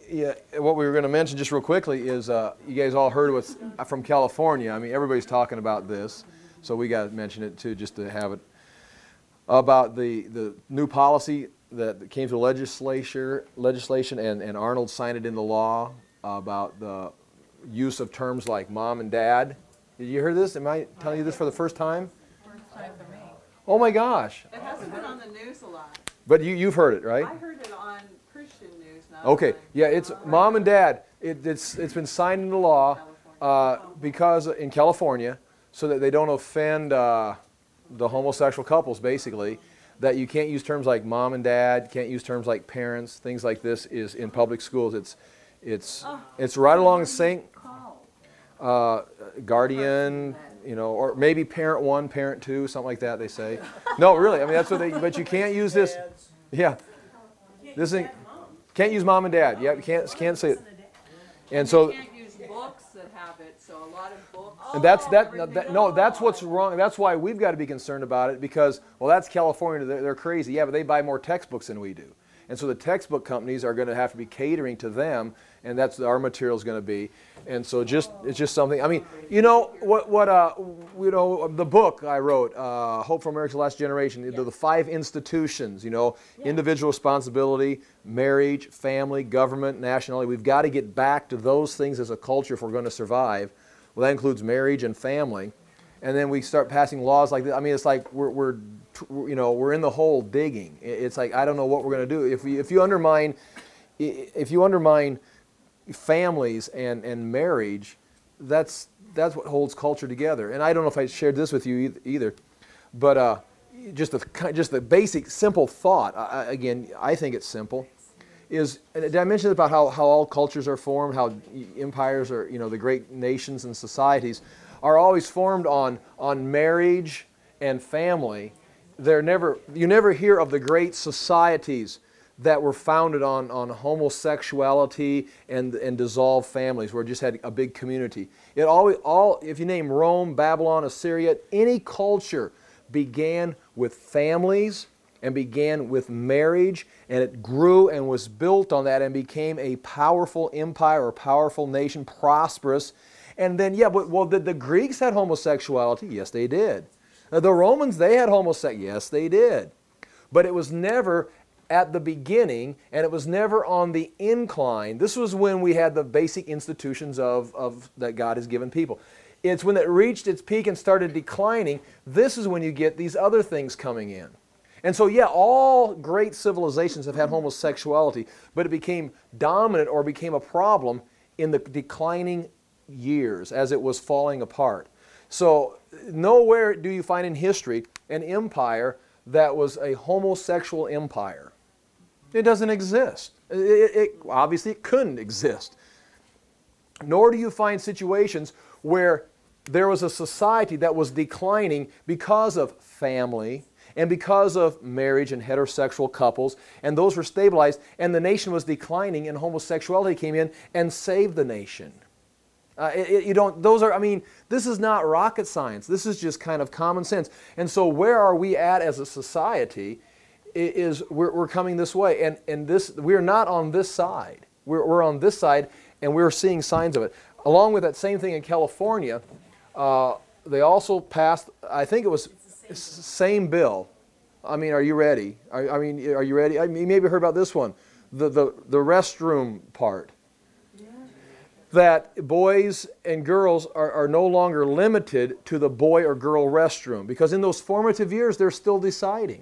yeah, what we were going to mention just real quickly is you guys all heard what's from California. I mean, everybody's talking about this, so we got to mention it too, just to have it about the new policy that came through legislation, and Arnold signed it into law about the use of terms like mom and dad. Did you hear this? Am I telling you this for the first time? First time for me. Oh my gosh! It hasn't been on the news a lot. But you've heard it, right? I heard it on Christian news. Not Okay, on yeah, it's mom and dad. It's been signed into law because in California, so that they don't offend the homosexual couples, basically, that you can't use terms like mom and dad, can't use terms like parents, things like this is in public schools. It's right along the same guardian, you know, or maybe parent one, parent two, something like that. They say, no, really. I mean, that's what they. But you can't use this. Yeah, this thing can't use mom and dad. Yeah, you can't say it. And so. You can't use books that have it, so a lot of books. And that's what's wrong. That's why we've got to be concerned about it, because, well, that's California. They're crazy. Yeah, but they buy more textbooks than we do. And so the textbook companies are going to have to be catering to them, and that's what our material is going to be. And so it's just something. I mean, you know the book I wrote, Hope for America's Last Generation, the 5 institutions, you know, individual responsibility, marriage, family, government, nationality. We've got to get back to those things as a culture if we're going to survive. Well, that includes marriage and family. And then we start passing laws like this. I mean, it's like we're in the hole digging. It's like, I don't know what we're going to do. If you undermine families and marriage, that's what holds culture together. And I don't know if I shared this with you either, but just the basic simple thought. Again, I think it's simple. Did I mention about how all cultures are formed? How empires are, you know, the great nations and societies are always formed on marriage and family. You never hear of the great societies that were founded on homosexuality and dissolved families, where it just had a big community. If you name Rome, Babylon, Assyria, any culture began with families and began with marriage, and it grew and was built on that and became a powerful empire or powerful nation, prosperous. And then, did the Greeks had homosexuality? Yes, they did. The Romans, they had homosexuality. Yes, they did. But it was never at the beginning, and it was never on the incline. This was when we had the basic institutions of that God has given people. It's when it reached its peak and started declining, this is when you get these other things coming in. And so, all great civilizations have had homosexuality, but it became dominant or became a problem in the declining years as it was falling apart. So nowhere do you find in history an empire that was a homosexual empire. It doesn't exist. Obviously, it couldn't exist. Nor do you find situations where there was a society that was declining because of family and because of marriage and heterosexual couples, and those were stabilized, and the nation was declining, and homosexuality came in and saved the nation. This is not rocket science. This is just kind of common sense. And so where are we at as a society is we're coming this way. And we're not on this side. We're on this side, and we're seeing signs of it. Along with that same thing in California, they also passed, I think it was same bill. I mean, are you ready? Are you ready? You maybe heard about this one, the restroom part. That boys and girls are no longer limited to the boy or girl restroom, because in those formative years they're still deciding.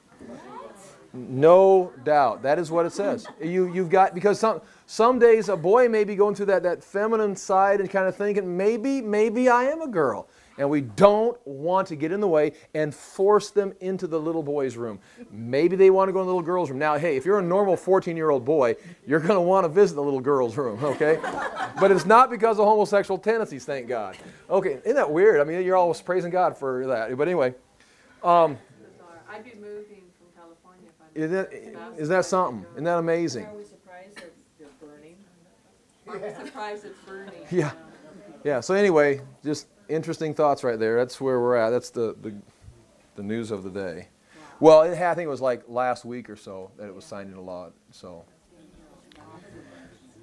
No doubt. That is what it says. You've got, because some days a boy may be going through that feminine side and kind of thinking, maybe I am a girl. And we don't want to get in the way and force them into the little boy's room. Maybe they want to go in the little girl's room. Now, hey, if you're a normal 14-year-old boy, you're going to want to visit the little girl's room, okay? But it's not because of homosexual tendencies, thank God. Okay, isn't that weird? I mean, you're always praising God for that. But anyway. I'd be moving from California if I isn't that something? Isn't that amazing? Are we surprised that they're burning? Are we surprised it's burning? Yeah. Yeah, so anyway, just interesting thoughts right there. That's where we're at. That's the news of the day. Wow. Well, I think it was like last week or so that it was signed into law. So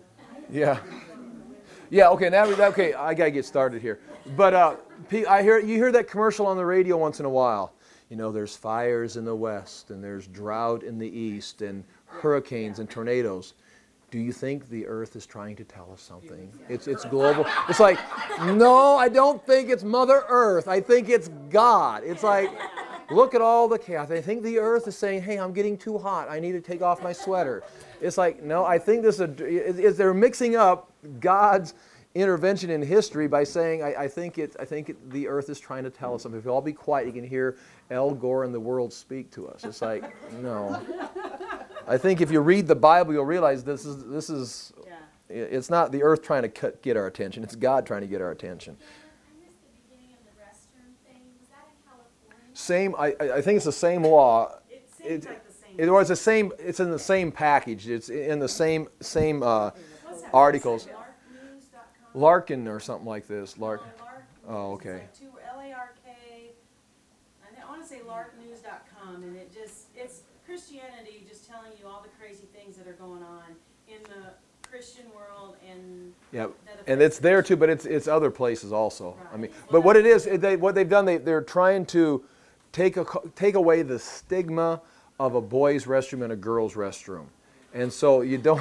Yeah. Yeah, okay, okay, I got to get started here. But you hear that commercial on the radio once in a while. You know, there's fires in the west, and there's drought in the east, and hurricanes and tornadoes. Do you think the earth is trying to tell us something? It's global. It's like, no, I don't think it's Mother Earth. I think it's God. It's like, look at all the chaos. I think the earth is saying, hey, I'm getting too hot. I need to take off my sweater. It's like, no, I think they're mixing up God's intervention in history by saying, I think the earth is trying to tell us something. If you all be quiet, you can hear Al Gore and the world speak to us. It's like, no. I think if you read the Bible, you'll realize this is it's not the earth trying to get our attention. It's God trying to get our attention. I missed the beginning of the restroom thing. Was that in California? Same. I think it's the same law. It seems like the same. It was the same. It's in the same package. It's in the same articles. Larkin or something like this. Larkin. Oh, okay. It's like L-A-R-K. I want to say larknews.com, and it's Christianity just telling you all the crazy things that are going on in the Christian world and and it's there too, but it's other places also. Right. I mean, but what it is, what they've done, they're trying to take away the stigma of a boys' restroom and a girls' restroom, and so you don't.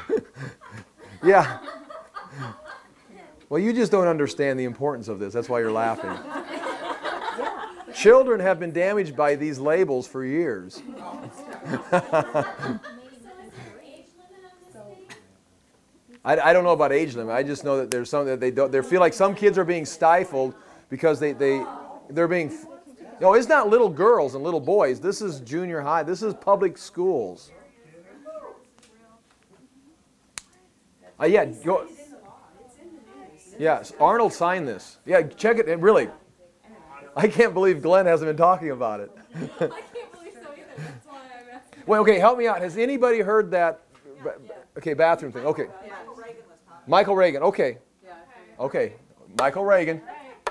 Yeah. Well, you just don't understand the importance of this. That's why you're laughing. Children have been damaged by these labels for years. So is there an age limit on this thing? I don't know about age limit. I just know that there's some that they don't. They feel like some kids are being stifled because they're being. No, it's not little girls and little boys. This is junior high. This is public schools. Yeah, go. Yes, Arnold signed this. Yeah, check it. And really, I can't believe Glenn hasn't been talking about it. I can't believe so either. That's why I'm asking. Well, okay, help me out. Has anybody heard that? Okay, bathroom thing. Okay. Michael Reagan. Okay. Okay. Michael Reagan.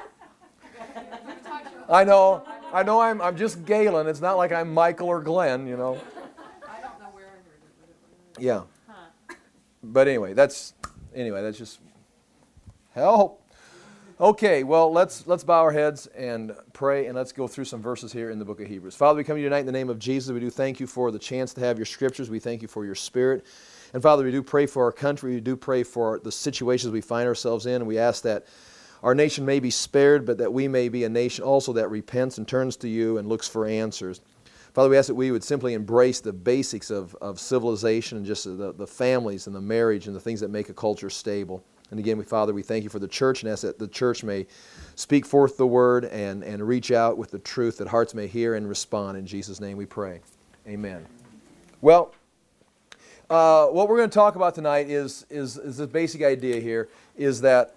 I know. I'm just Galen. It's not like I'm Michael or Glenn, you know. I don't know where I heard it. Yeah. But anyway, that's just help. Okay, well, let's bow our heads and pray, and let's go through some verses here in the book of Hebrews. Father, we come to you tonight in the name of Jesus. We do thank you for the chance to have your scriptures. We thank you for your Spirit. And Father, we do pray for our country. We do pray for the situations we find ourselves in. And we ask that our nation may be spared, but that we may be a nation also that repents and turns to you and looks for answers. Father, we ask that we would simply embrace the basics of civilization and just the families and the marriage and the things that make a culture stable. And again, Father, we thank you for the church and ask that the church may speak forth the word and reach out with the truth that hearts may hear and respond. In Jesus' name we pray. Amen. Well, what we're going to talk about tonight is this basic idea here, is that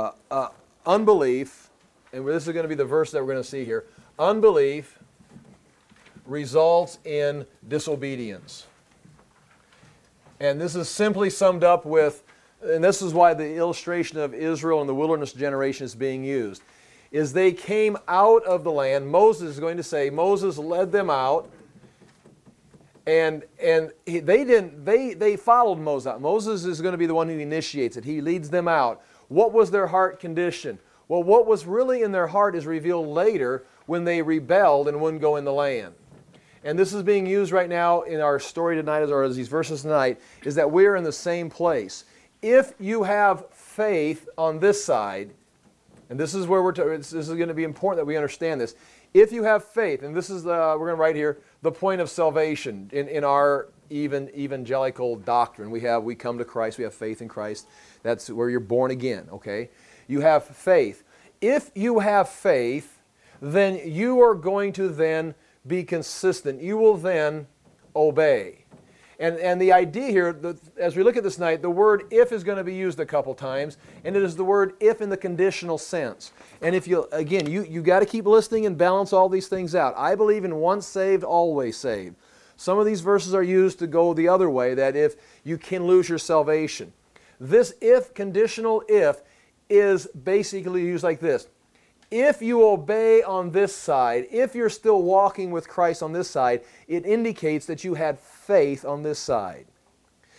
unbelief, and this is going to be the verse that we're going to see here, unbelief results in disobedience. And this is simply summed up with, and this is why the illustration of Israel and the wilderness generation is being used, is they came out of the land. Moses is going to say, Moses led them out, and they followed Moses out. Moses is going to be the one who initiates it. He leads them out. What was their heart condition? Well, what was really in their heart is revealed later when they rebelled and wouldn't go in the land. And this is being used right now in our story tonight, or as these verses tonight, is that we're in the same place. If you have faith on this side, and this is where this is going to be important that we understand this. If you have faith, and this is we're going to write here the point of salvation in our evangelical doctrine. We come to Christ. We have faith in Christ. That's where you're born again. Okay, you have faith. If you have faith, then you are going to then be consistent. You will then obey. And the idea here, as we look at this tonight, the word if is going to be used a couple times, and it is the word if in the conditional sense. And if you, again, you got to keep listening and balance all these things out. I believe in once saved, always saved. Some of these verses are used to go the other way, that if you can lose your salvation. This if, conditional if, is basically used like this. If you obey on this side, if you're still walking with Christ on this side, it indicates that you had faith on this side.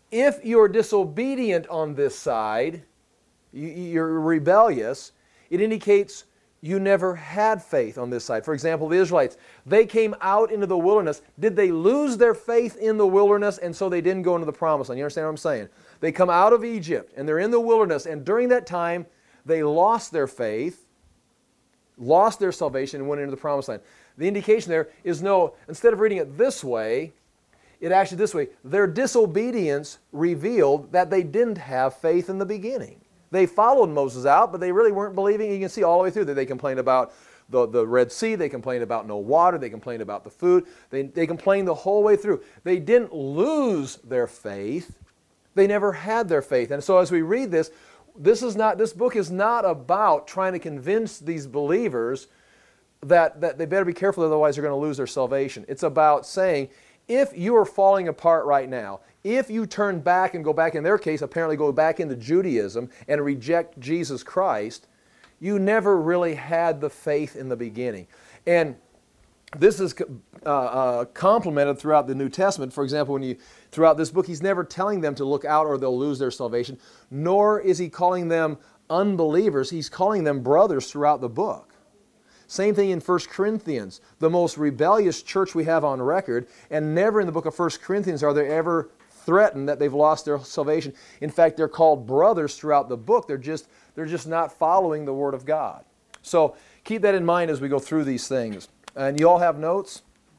If you're disobedient on this side, you're rebellious, it indicates you never had faith on this side. For example, the Israelites, they came out into the wilderness. Did they lose their faith in the wilderness and so they didn't go into the promised land? You understand what I'm saying? They come out of Egypt and they're in the wilderness, and during that time they lost their faith, lost their salvation, and went into the promised land. The indication there is no, instead of reading it this way, it actually this way. Their disobedience revealed that they didn't have faith in the beginning. They followed Moses out, but they really weren't believing. You can see all the way through that they complained about the Red Sea. They complained about no water. They complained about the food. They complained the whole way through. They didn't lose their faith. They never had their faith. And so as we read this, this book is not about trying to convince these believers that they better be careful, otherwise they're going to lose their salvation. It's about saying, if you are falling apart right now, if you turn back and go back, in their case, apparently go back into Judaism and reject Jesus Christ, you never really had the faith in the beginning. And this is complemented throughout the New Testament. For example, throughout this book, he's never telling them to look out or they'll lose their salvation, nor is he calling them unbelievers. He's calling them brothers throughout the book. Same thing in 1 Corinthians, the most rebellious church we have on record, and never in the book of 1 Corinthians are they ever threatened that they've lost their salvation. In fact, they're called brothers throughout the book. They're just not following the Word of God. So keep that in mind as we go through these things. And you all have notes?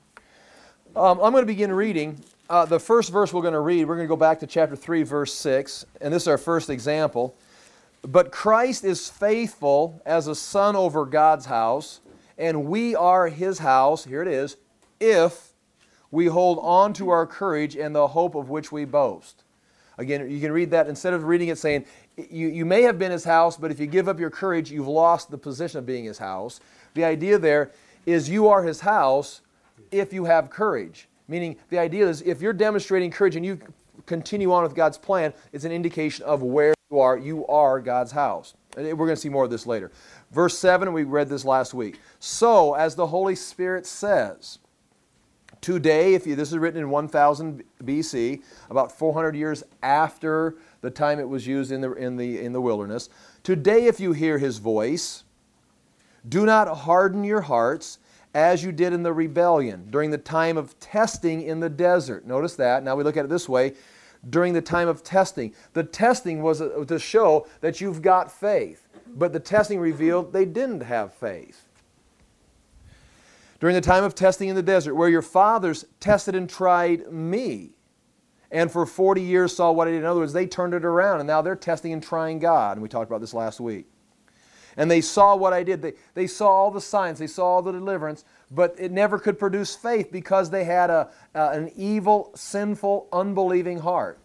I'm going to begin reading. The first verse we're going to go back to chapter 3, verse 6, and this is our first example. But Christ is faithful as a son over God's house, and we are His house, here it is, if we hold on to our courage and the hope of which we boast. Again, you can read that, instead of reading it saying, you may have been His house, but if you give up your courage, you've lost the position of being His house. The idea there is you are His house if you have courage. Meaning, the idea is if you're demonstrating courage and you continue on with God's plan, it's an indication of where you are. You are God's house. And we're going to see more of this later. Verse 7, we read this last week. So, as the Holy Spirit says, today, this is written in 1000 BC, about 400 years after the time it was used in the wilderness. Today, if you hear His voice, do not harden your hearts as you did in the rebellion during the time of testing in the desert. Notice that. Now we look at it this way. During the time of testing. The testing was to show that you've got faith. But the testing revealed they didn't have faith. During the time of testing in the desert, where your fathers tested and tried me, and for 40 years saw what I did. In other words, they turned it around, and now they're testing and trying God. And we talked about this last week. And they saw what I did. They saw all the signs. They saw all the deliverance. But it never could produce faith because they had an evil, sinful, unbelieving heart.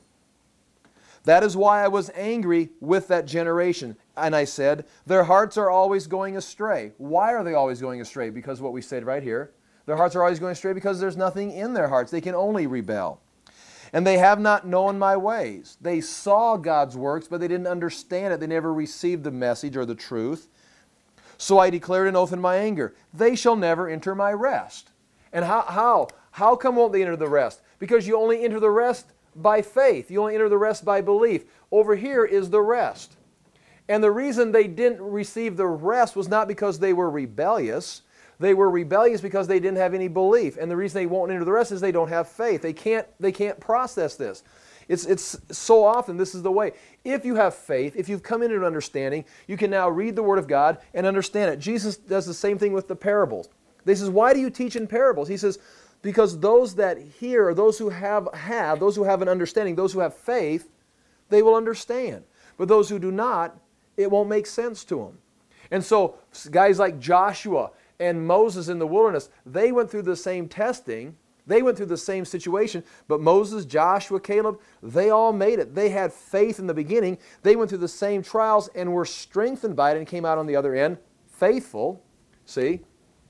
That is why I was angry with that generation. And I said, their hearts are always going astray. Why are they always going astray? Because of what we said right here. Their hearts are always going astray because there's nothing in their hearts. They can only rebel. And they have not known my ways. They saw God's works, but they didn't understand it. They never received the message or the truth. So I declared an oath in my anger. They shall never enter my rest. And how? How come won't they enter the rest? Because you only enter the rest by faith. You only enter the rest by belief. Over here is the rest. And the reason they didn't receive the rest was not because they were rebellious. They were rebellious because they didn't have any belief. And the reason they won't enter the rest is they don't have faith. They can't process this. It's so often this is the way. If you have faith, if you've come into an understanding, you can now read the Word of God and understand it. Jesus does the same thing with the parables. He says, why do you teach in parables? He says, because those that hear, or those who have those who have an understanding, those who have faith, they will understand. But those who do not, it won't make sense to them. And so guys like Joshua and Moses in the wilderness, they went through the same testing. They went through the same situation, but Moses, Joshua, Caleb, they all made it. They had faith in the beginning. They went through the same trials and were strengthened by it and came out on the other end faithful. See?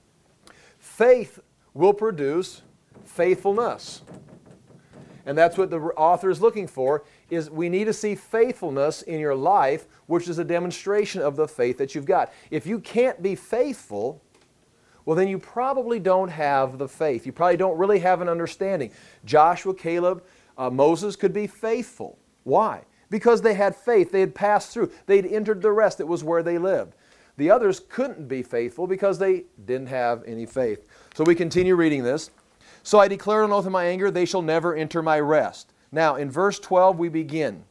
Faith will produce faithfulness. And that's what the author is looking for, is we need to see faithfulness in your life, which is a demonstration of the faith that you've got. If you can't be faithful, well, then you probably don't have the faith. You probably don't really have an understanding. Joshua, Caleb, Moses could be faithful. Why? Because they had faith. They had passed through. They'd entered the rest. It was where they lived. The others couldn't be faithful because they didn't have any faith. So we continue reading this. So I declared an oath in my anger, they shall never enter my rest. Now, in verse 12, we begin.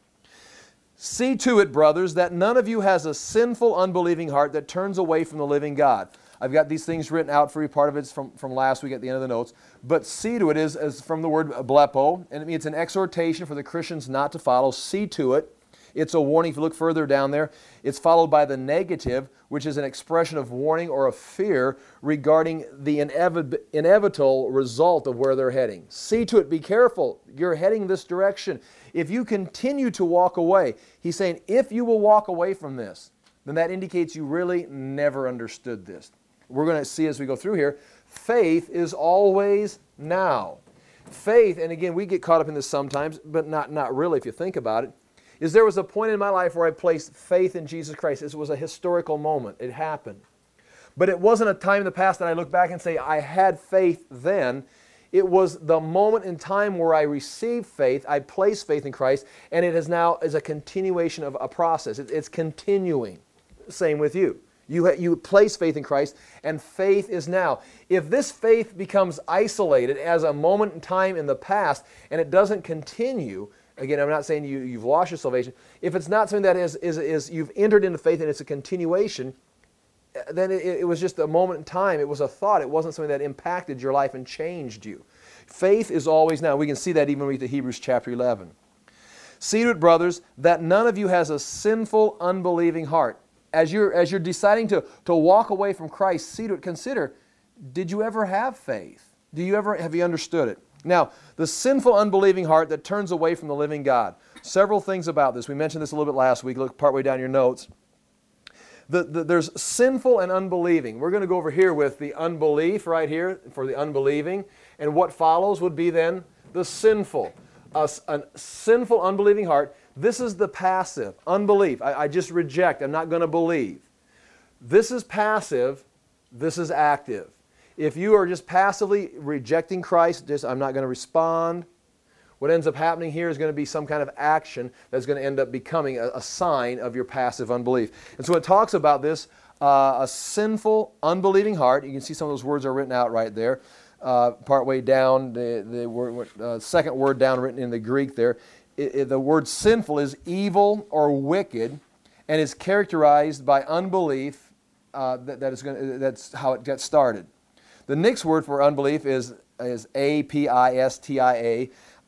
See to it, brothers, that none of you has a sinful, unbelieving heart that turns away from the living God. I've got these things written out for you. Part of it's from last week at the end of the notes. But see to it is from the word blepo, and it means it's an exhortation for the Christians not to follow. See to it. It's a warning. If you look further down there, it's followed by the negative, which is an expression of warning or of fear regarding the inevitable result of where they're heading. See to it. Be careful. You're heading this direction. If you continue to walk away, he's saying, if you will walk away from this, then that indicates you really never understood this. We're going to see as we go through here, faith is always now. Faith, and again, we get caught up in this sometimes, but not really if you think about it, is there was a point in my life where I placed faith in Jesus Christ. This was a historical moment. It happened. But it wasn't a time in the past that I look back and say, I had faith then. It was the moment in time where I received faith, I placed faith in Christ, and it is now is a continuation of a process. It's continuing. Same with you. You place faith in Christ, and faith is now. If this faith becomes isolated as a moment in time in the past, and it doesn't continue, again, I'm not saying you've lost your salvation. If it's not something that is you've entered into faith and it's a continuation, then it was just a moment in time. It was a thought. It wasn't something that impacted your life and changed you. Faith is always now. We can see that even when we read Hebrews chapter 11. See to it, brothers, that none of you has a sinful, unbelieving heart. As you're deciding to walk away from Christ, see to it, consider, did you ever have faith? Have you understood it? Now, the sinful, unbelieving heart that turns away from the living God. Several things about this. We mentioned this a little bit last week. Look partway down your notes. There's sinful and unbelieving. We're going to go over here with the unbelief right here for the unbelieving. And what follows would be then the sinful. A sinful, unbelieving heart. This is the passive. Unbelief. I just reject. I'm not going to believe. This is passive. This is active. If you are just passively rejecting Christ, I'm not going to respond, what ends up happening here is going to be some kind of action that's going to end up becoming a sign of your passive unbelief. And so it talks about this, a sinful, unbelieving heart. You can see some of those words are written out right there. Partway down, the second word down written in the Greek there. The word sinful is evil or wicked and is characterized by unbelief. That's how it gets started. The next word for unbelief is apistia,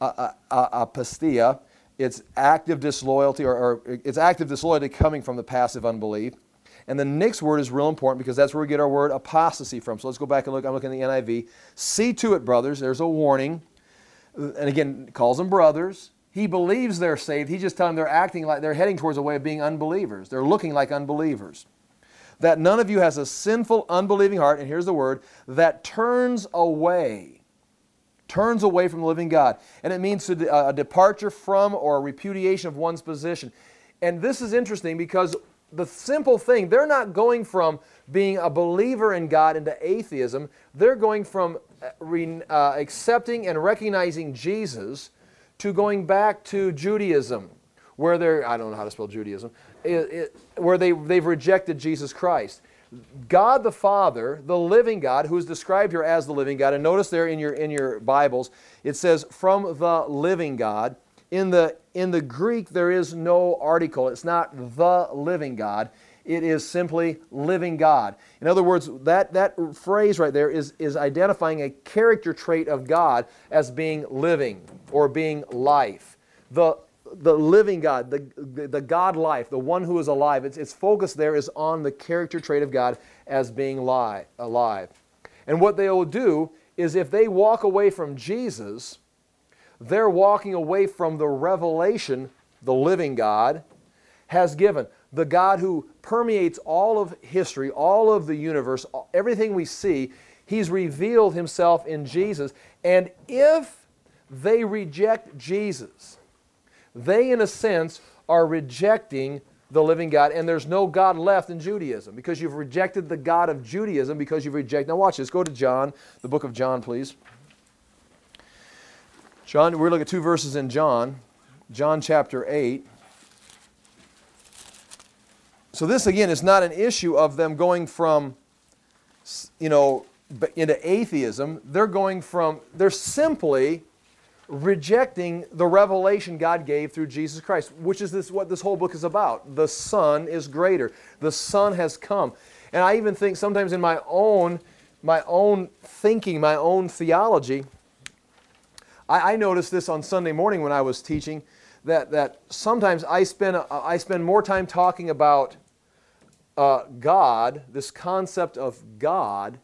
apistia. It's active disloyalty, or it's active disloyalty coming from the passive unbelief. And the next word is real important because that's where we get our word apostasy from. So let's go back and look. I'm looking at the NIV. See to it, brothers. There's a warning. And again, calls them brothers. He believes they're saved. He's just telling them they're acting like they're heading towards a way of being unbelievers. They're looking like unbelievers. That none of you has a sinful, unbelieving heart, and here's the word, that turns away from the living God. And it means a departure from or a repudiation of one's position. And this is interesting because the simple thing, they're not going from being a believer in God into atheism. They're going from accepting and recognizing Jesus to going back to Judaism, where they're, I don't know how to spell Judaism, where they've rejected Jesus Christ. God the Father, the living God, who is described here as the living God, and notice there in your Bibles, it says from the living God. In the Greek, there is no article. It's not the living God. It is simply living God. In other words, that phrase right there is identifying a character trait of God as being living or being life. The living God, the God life, the one who is alive, its focus there is on the character trait of God as being alive. And what they will do is if they walk away from Jesus, they're walking away from the revelation the living God has given. The God who permeates all of history, all of the universe, everything we see, He's revealed Himself in Jesus. And if they reject Jesus, they, in a sense, are rejecting the living God, and there's no God left in Judaism because you've rejected the God of Judaism because you've rejected... Now watch this. Go to John, the book of John, please. John, we're looking at two verses in John. John chapter 8. So this, again, is not an issue of them going from, into atheism. They're simply rejecting the revelation God gave through Jesus Christ, which is what this whole book is about. The Son is greater. The Son has come. And I even think sometimes in my own thinking, my own theology, I noticed this on Sunday morning when I was teaching, that sometimes I spend more time talking about God, this concept of God,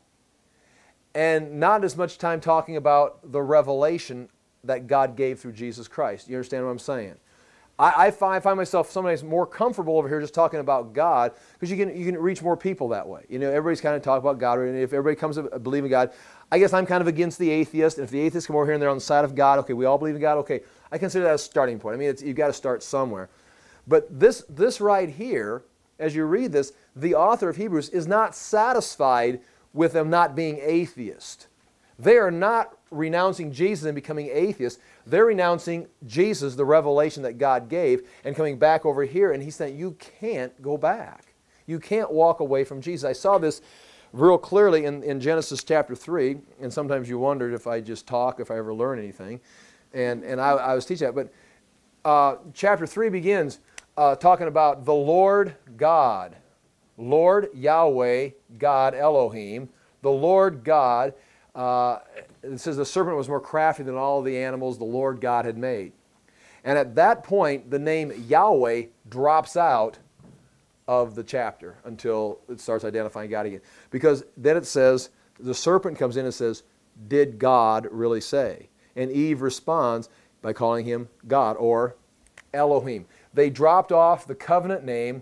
and not as much time talking about the revelation that God gave through Jesus Christ. You understand what I'm saying? I find myself sometimes more comfortable over here just talking about God, because you can reach more people that way. Everybody's kind of talking about God, and if everybody comes to believe in God, I guess I'm kind of against the atheist, and if the atheists come over here and they're on the side of God, okay, we all believe in God, okay, I consider that a starting point. I mean, you've got to start somewhere. But this right here, as you read this, the author of Hebrews is not satisfied with them not being atheist. They are not renouncing Jesus and becoming atheists. They're renouncing Jesus, the revelation that God gave, and coming back over here, and he's saying, you can't go back. You can't walk away from Jesus. I saw this real clearly in Genesis chapter 3, and sometimes you wondered if I just talk, if I ever learn anything. And I was teaching that. But chapter 3 begins talking about the Lord God. Lord Yahweh, God Elohim. The Lord God, it says the serpent was more crafty than all the animals the Lord God had made. And at that point, the name Yahweh drops out of the chapter until it starts identifying God again. Because then it says, the serpent comes in and says, did God really say? And Eve responds by calling him God, or Elohim. They dropped off the covenant name,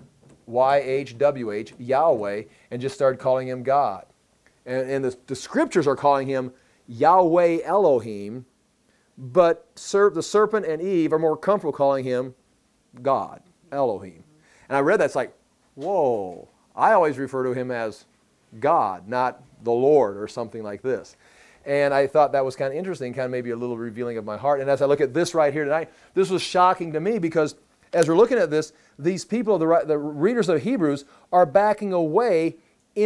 YHWH, Yahweh, and just started calling him God. And the scriptures are calling him Yahweh Elohim, but the serpent and Eve are more comfortable calling him God, Elohim. And I read that, it's like, whoa, I always refer to him as God, not the Lord or something like this. And I thought that was kind of interesting, kind of maybe a little revealing of my heart. And as I look at this right here tonight, this was shocking to me, because as we're looking at this, these people, the readers of Hebrews, are backing away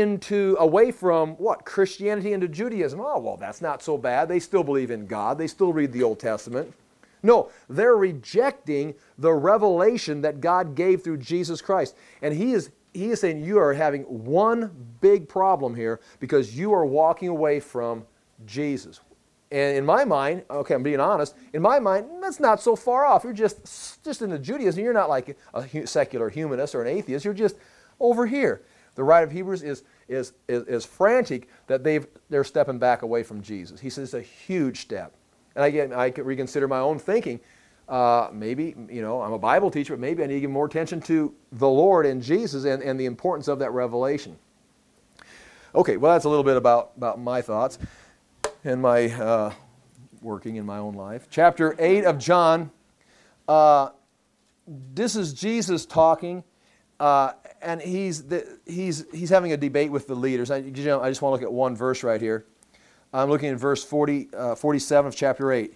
from what? Christianity into Judaism. Oh, well, that's not so bad. They still believe in God. They still read the Old Testament. No, they're rejecting the revelation that God gave through Jesus Christ. And he is saying you are having one big problem here, because you are walking away from Jesus. And in my mind, okay, I'm being honest, in my mind, that's not so far off. You're just into Judaism. You're not like a secular humanist or an atheist. You're just over here. The writer of Hebrews is frantic that they're stepping back away from Jesus. He says it's a huge step. And again, I could reconsider my own thinking. Maybe, I'm a Bible teacher, but maybe I need to give more attention to the Lord and Jesus and the importance of that revelation. Okay, well, that's a little bit about my thoughts and my working in my own life. Chapter 8 of John, this is Jesus talking, and he's having a debate with the leaders. I just want to look at one verse right here. I'm looking at verse 47 of chapter 8.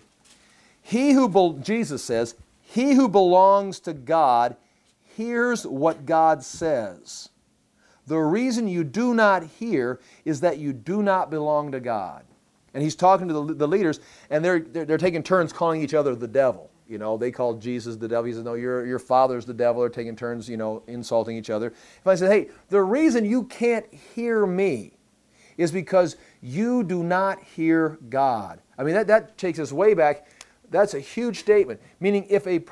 Jesus says, he who belongs to God hears what God says. The reason you do not hear is that you do not belong to God. And he's talking to the leaders, and they're taking turns calling each other the devil. They call Jesus the devil. He says, no, your father's the devil. They're taking turns, insulting each other. If I say, hey, the reason you can't hear me is because you do not hear God. I mean, that takes us way back. That's a huge statement. Meaning,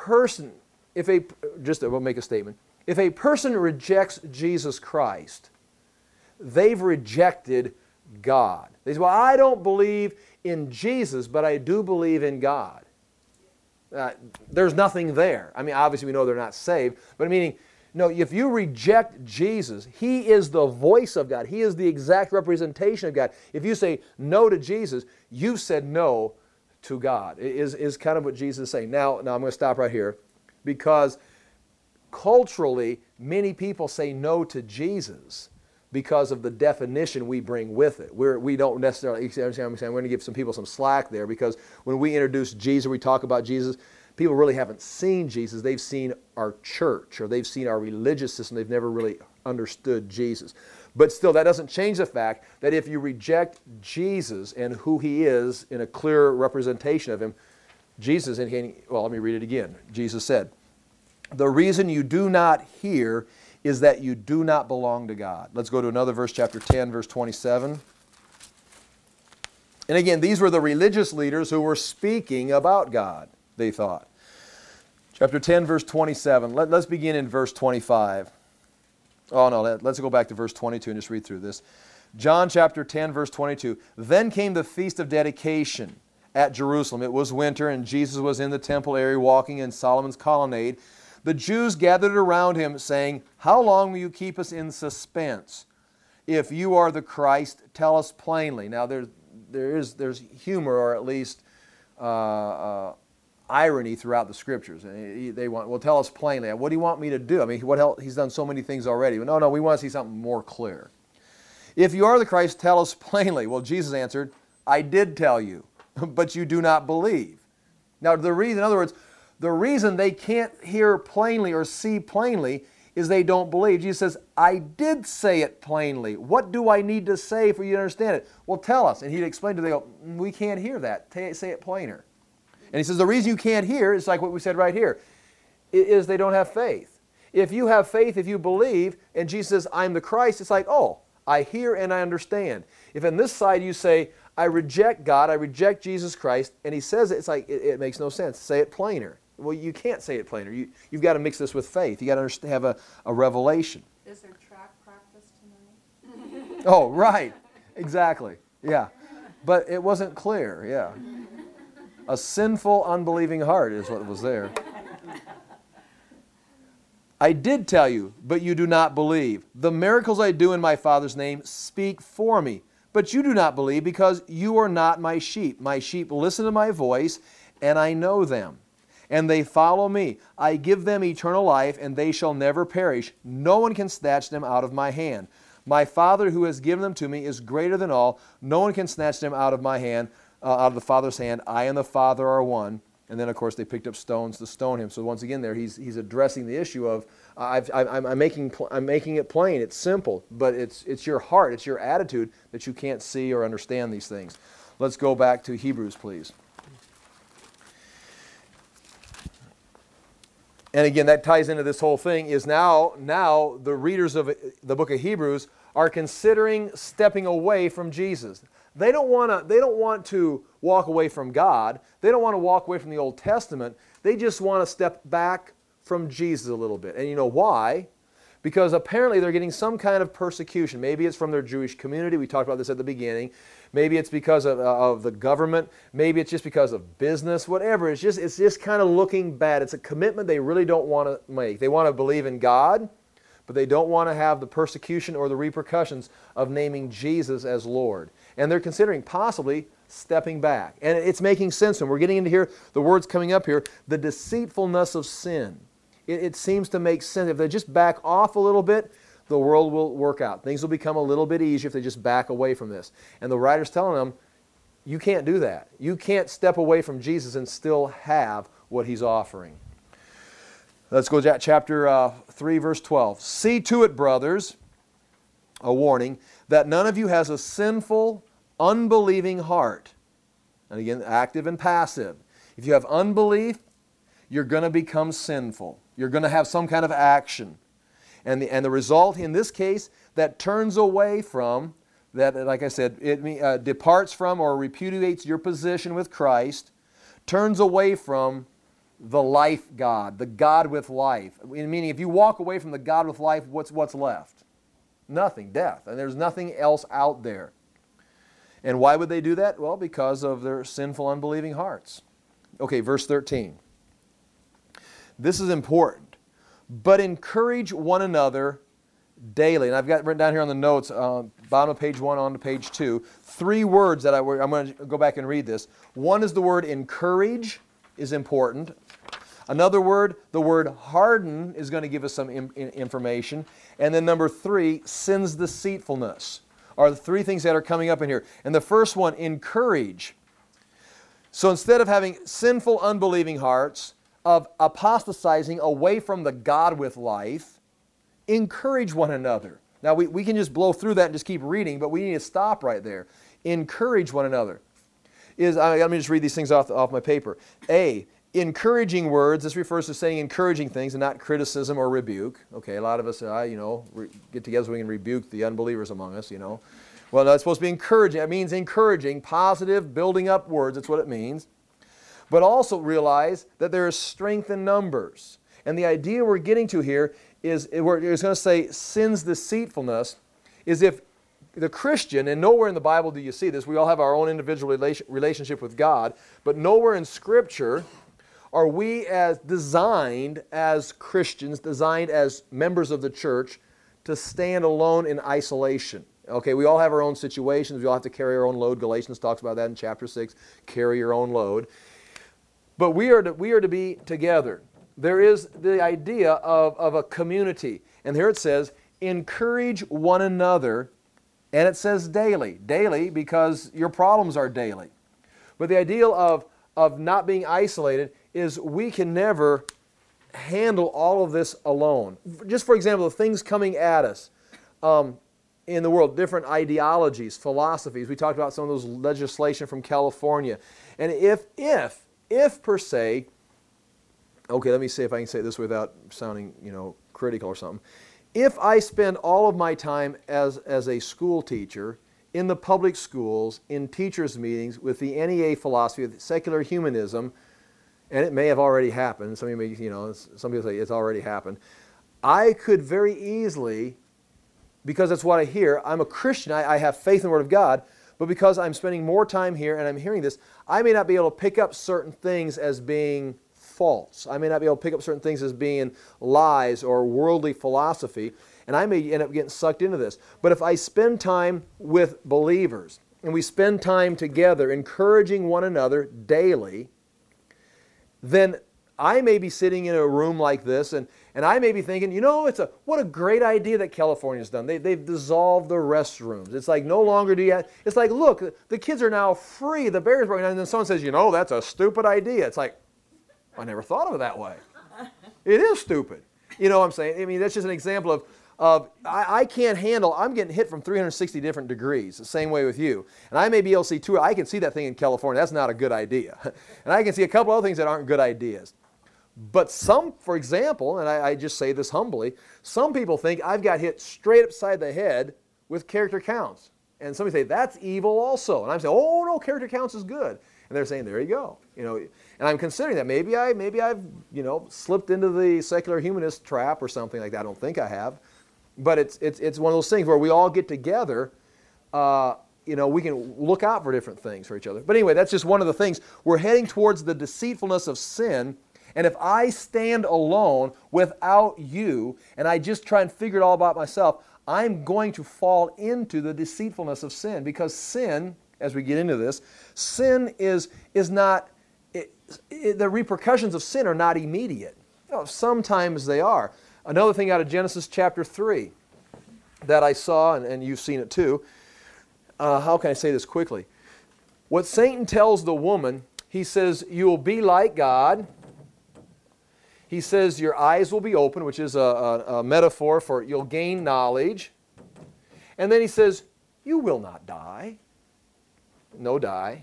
we'll make a statement. If a person rejects Jesus Christ, they've rejected God. They say, well, I don't believe in Jesus, but I do believe in God. There's nothing there. I mean, obviously we know they're not saved, but meaning, no, if you reject Jesus, He is the voice of God. He is the exact representation of God. If you say no to Jesus, you've said no to God. It is kind of what Jesus is saying. Now I'm going to stop right here, because culturally, many people say no to Jesus, because of the definition we bring with it. We don't necessarily, you understand what I'm saying? We're going to give some people some slack there, because when we introduce Jesus, we talk about Jesus, people really haven't seen Jesus. They've seen our church, or they've seen our religious system. They've never really understood Jesus. But still, that doesn't change the fact that if you reject Jesus and who He is in a clear representation of Him, Jesus, well, let me read it again. Jesus said, "The reason you do not hear is that you do not belong to God." Let's go to another verse, chapter 10, verse 27. And again, these were the religious leaders who were speaking about God, they thought. Chapter 10, verse 27. Let's begin in verse 25. Oh, no, let's go back to verse 22 and just read through this. John chapter 10, verse 22. "Then came the feast of dedication at Jerusalem. It was winter, and Jesus was in the temple area walking in Solomon's colonnade. The Jews gathered around Him, saying, 'How long will you keep us in suspense? If you are the Christ, tell us plainly.'" Now, there's humor, or at least irony throughout the Scriptures. They want, "Well, tell us plainly. What do you want me to do? I mean, what else? He's done so many things already." No, we want to see something more clear. "If you are the Christ, tell us plainly." Well, Jesus answered, "I did tell you, but you do not believe." Now, in other words, the reason they can't hear plainly or see plainly is they don't believe. Jesus says, "I did say it plainly. What do I need to say for you to understand it?" "Well, tell us." And He'd explain to them, they go, "We can't hear that. Say it plainer." And He says, the reason you can't hear is like what we said right here, is they don't have faith. If you have faith, if you believe, and Jesus says, "I'm the Christ," it's like, oh, I hear and I understand. If on this side you say, "I reject God, I reject Jesus Christ," and He says it, it's like, it makes no sense. Say it plainer. Well, you can't say it plainer. You've got to mix this with faith. You've got to have a revelation. Is there track practice tonight? Oh, right. Exactly. Yeah. But it wasn't clear. Yeah. A sinful, unbelieving heart is what was there. "I did tell you, but you do not believe. The miracles I do in my Father's name speak for me. But you do not believe because you are not my sheep. My sheep listen to my voice, and I know them. And they follow me. I give them eternal life, and they shall never perish. No one can snatch them out of my hand. My Father who has given them to me is greater than all. No one can snatch them out of my hand, out of the Father's hand. I and the Father are one." And then, of course, they picked up stones to stone Him. So once again there, he's addressing the issue of, I'm making it plain. It's simple, but it's your heart, it's your attitude that you can't see or understand these things. Let's go back to Hebrews, please. And again, that ties into this whole thing, is now the readers of the book of Hebrews are considering stepping away from Jesus. They don't want to walk away from God. They don't want to walk away from the Old Testament. They just want to step back from Jesus a little bit. And you know why? Because apparently they're getting some kind of persecution. Maybe it's from their Jewish community. We talked about this at the beginning. Maybe it's because of the government. Maybe it's just because of business. Whatever. It's just kind of looking bad. It's a commitment they really don't want to make. They want to believe in God, but they don't want to have the persecution or the repercussions of naming Jesus as Lord. And they're considering possibly stepping back. And it's making sense. And we're getting into here, the words coming up here, the deceitfulness of sin. It seems to make sense. If they just back off a little bit, the world will work out. Things will become a little bit easier if they just back away from this. And the writer's telling them, you can't do that. You can't step away from Jesus and still have what He's offering. Let's go to chapter 3, verse 12. "See to it, brothers," a warning, "that none of you has a sinful, unbelieving heart." And again, active and passive. If you have unbelief, you're going to become sinful. You're going to have some kind of action. And the result in this case, that turns away from, that, like I said, it departs from or repudiates your position with Christ, turns away from the life God, the God with life. Meaning, if you walk away from the God with life, what's left? Nothing, death. And there's nothing else out there. And why would they do that? Well, because of their sinful, unbelieving hearts. Okay, verse 13. This is important. "But encourage one another daily." And I've got written down here on the notes, bottom of page 1 on to page 2, 3 words that I'm going to go back and read this. One is the word encourage is important. Another word, the word harden, is going to give us some information. And then number 3, sin's deceitfulness, are the 3 things that are coming up in here. And the first one, encourage. So instead of having sinful, unbelieving hearts, of apostatizing away from the God with life, encourage one another. Now we can just blow through that and just keep reading, but we need to stop right there. Encourage one another. Let me just read these things off my paper. A, encouraging words. This refers to saying encouraging things and not criticism or rebuke. Okay, a lot of us, get together so we can rebuke the unbelievers among us, Well, no, it's supposed to be encouraging. It means encouraging, positive, building up words. That's what it means. But also realize that there is strength in numbers. And the idea we're getting to here is, it's going to say sin's deceitfulness, is if the Christian, and nowhere in the Bible do you see this, we all have our own individual relationship with God, but nowhere in Scripture are we designed as Christians, designed as members of the church, to stand alone in isolation. Okay, we all have our own situations. We all have to carry our own load. Galatians talks about that in chapter 6, carry your own load. But we are to be together. There is the idea of a community. And here it says, encourage one another. And it says daily. Daily because your problems are daily. But the ideal of not being isolated is we can never handle all of this alone. Just for example, the things coming at us in the world, different ideologies, philosophies. We talked about some of those legislation from California. And if per se, okay, let me see if I can say this without sounding, critical or something. If I spend all of my time as a school teacher in the public schools, in teachers' meetings with the NEA philosophy of secular humanism, and it may have already happened, some people say it's already happened, I could very easily, because that's what I hear, I'm a Christian, I have faith in the Word of God, but because I'm spending more time here and I'm hearing this, I may not be able to pick up certain things as being false. I may not be able to pick up certain things as being lies or worldly philosophy, and I may end up getting sucked into this. But if I spend time with believers, and we spend time together encouraging one another daily, then I may be sitting in a room like this, and I may be thinking, what a great idea that California's done. They've dissolved the restrooms. It's like no longer it's like, look, the kids are now free, the barrier's broken down, and then someone says, that's a stupid idea. It's like, I never thought of it that way. It is stupid. You know what I'm saying? I mean, that's just an example of I can't handle, I'm getting hit from 360 different degrees, the same way with you. And I may be able to see I can see that thing in California. That's not a good idea. And I can see a couple other things that aren't good ideas. But some, for example, and I just say this humbly, some people think I've got hit straight upside the head with character counts. And somebody say, that's evil also. And I'm saying, oh no, character counts is good. And they're saying, there you go. And I'm considering that. Maybe I've slipped into the secular humanist trap or something like that. I don't think I have. But it's one of those things where we all get together. We can look out for different things for each other. But anyway, that's just one of the things. We're heading towards the deceitfulness of sin. And if I stand alone without you, and I just try and figure it all out myself, I'm going to fall into the deceitfulness of sin. Because sin, as we get into this, sin is not, the repercussions of sin are not immediate. Sometimes they are. Another thing out of Genesis chapter 3 that I saw, and you've seen it too, how can I say this quickly? What Satan tells the woman, he says, you will be like God. He says your eyes will be open, which is a metaphor for you'll gain knowledge. And then he says, you will not die. No die.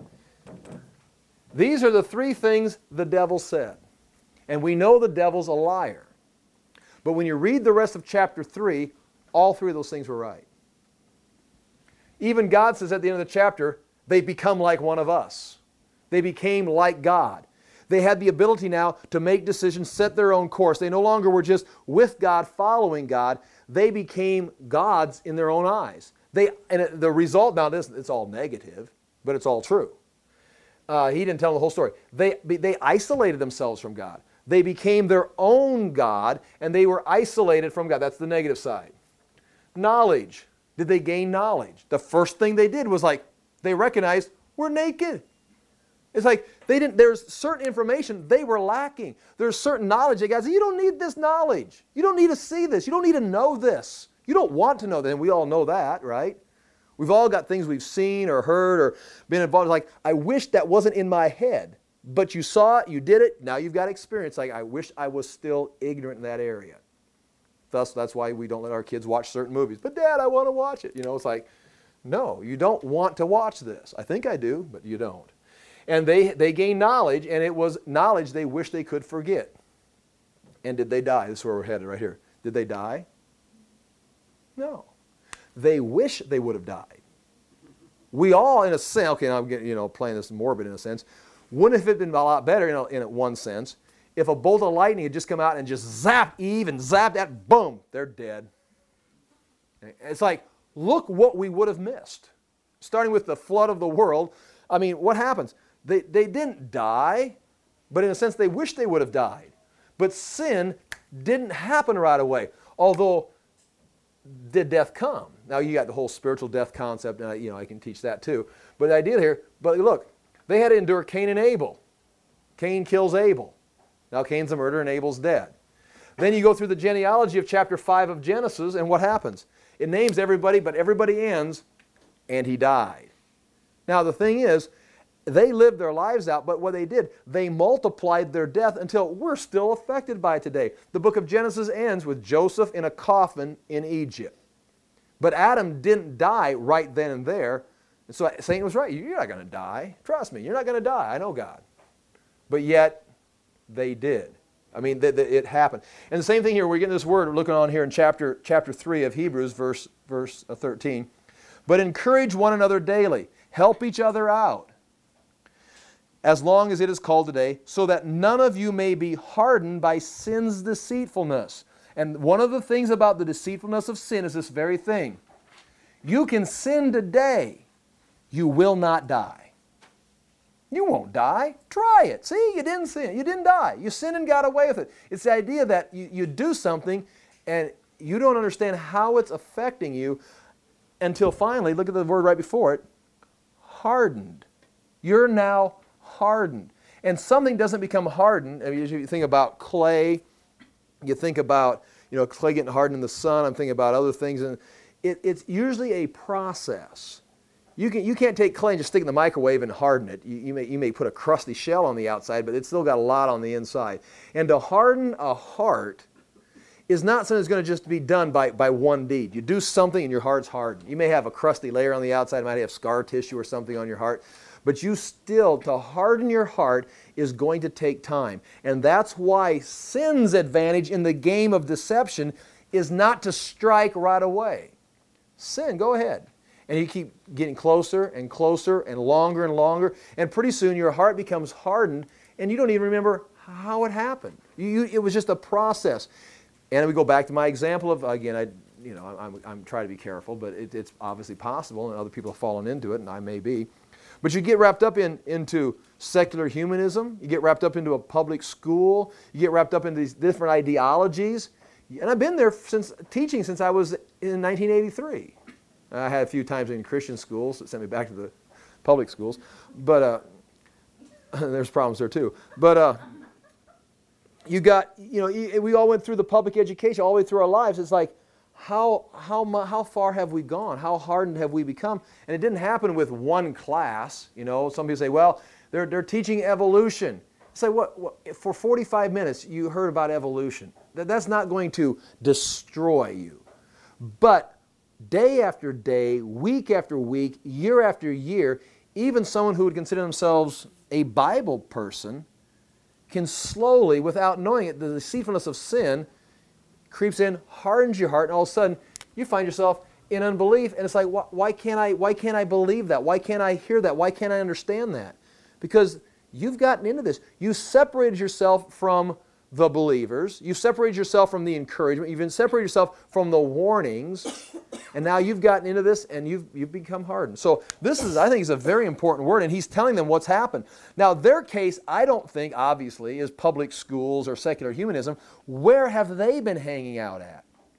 These are the 3 things the devil said. And we know the devil's a liar. But when you read the rest of chapter 3, all 3 of those things were right. Even God says at the end of the chapter, they become like one of us. They became like God. They had the ability now to make decisions, set their own course. They no longer were just with God, following God. They became gods in their own eyes. The result, now it's all negative, but it's all true. He didn't tell the whole story. They isolated themselves from God. They became their own God, and they were isolated from God. That's the negative side. Knowledge. Did they gain knowledge? The first thing they did was they recognized, we're naked. It's like there's certain information they were lacking. There's certain knowledge that God said, you don't need this knowledge. You don't need to see this. You don't need to know this. You don't want to know that. And we all know that, right? We've all got things we've seen or heard or been involved. Like, I wish that wasn't in my head. But you saw it, you did it, now you've got experience. Like, I wish I was still ignorant in that area. Thus, that's why we don't let our kids watch certain movies. But Dad, I want to watch it. You know, it's like, no, you don't want to watch this. I think I do, but you don't. And they gained knowledge, and it was knowledge they wish they could forget. And did they die? This is where we're headed right here. Did they die? No. They wish they would have died. We all, in a sense, okay, now I'm getting, playing this morbid in a sense, wouldn't have it been a lot better in one sense if a bolt of lightning had just come out and just zapped Eve and zapped that, boom, they're dead. It's like, look what we would have missed. Starting with the flood of the world, I mean, what happens? They didn't die, but in a sense they wish they would have died. But sin didn't happen right away, although did death come? Now you got the whole spiritual death concept, and I can teach that too. But the idea here, but look, they had to endure Cain and Abel. Cain kills Abel. Now Cain's a murderer and Abel's dead. Then you go through the genealogy of chapter 5 of Genesis, and what happens? It names everybody, but everybody ends, and he died. Now the thing is, they lived their lives out, but what they did, they multiplied their death until we're still affected by it today. The book of Genesis ends with Joseph in a coffin in Egypt. But Adam didn't die right then and there. And so Satan was right. You're not going to die. Trust me, you're not going to die. I know God. But yet, they did. I mean, it happened. And the same thing here, we're getting this word, we're looking on here in chapter 3 of Hebrews, verse 13. But encourage one another daily. Help each other out, as long as it is called today, so that none of you may be hardened by sin's deceitfulness. And one of the things about the deceitfulness of sin is this very thing. You can sin today. You will not die. You won't die. Try it. See, you didn't sin. You didn't die. You sinned and got away with it. It's the idea that you do something and you don't understand how it's affecting you until finally, look at the word right before it, hardened. You're now hardened. And something doesn't become hardened. I mean, you think about clay. You think about clay getting hardened in the sun. I'm thinking about other things. And it's usually a process. You can't take clay and just stick it in the microwave and harden it. You may put a crusty shell on the outside, but it's still got a lot on the inside. And to harden a heart is not something that's going to just be done by one deed. You do something and your heart's hardened. You may have a crusty layer on the outside, you might have scar tissue or something on your heart, but to harden your heart is going to take time. And that's why sin's advantage in the game of deception is not to strike right away. Sin, go ahead. And you keep getting closer and closer and longer, and pretty soon your heart becomes hardened and you don't even remember how it happened. It was just a process. And we go back to my example of, again, I'm trying to be careful, but it's obviously possible, and other people have fallen into it, and I may be. But you get wrapped up into secular humanism, you get wrapped up into a public school, you get wrapped up into these different ideologies. And I've been there teaching since I was in 1983. I had a few times in Christian schools that sent me back to the public schools, but there's problems there too. But we all went through the public education all the way through our lives. It's like, how far have we gone? How hardened have we become? And it didn't happen with one class. Some people say, well, they're teaching evolution. It's like, what for 45 minutes you heard about evolution. That's not going to destroy you. But day after day, week after week, year after year, even someone who would consider themselves a Bible person can slowly, without knowing it, the deceitfulness of sin creeps in, hardens your heart, and all of a sudden you find yourself in unbelief. And it's like, why can't I believe that? Why can't I hear that? Why can't I understand that? Because you've gotten into this. You separated yourself from the believers. You've separated yourself from the encouragement. You've separated yourself from the warnings. And now you've gotten into this and you've become hardened. So this I think, is a very important word, and he's telling them what's happened. Now their case, I don't think, obviously, is public schools or secular humanism. Where have they been hanging out at?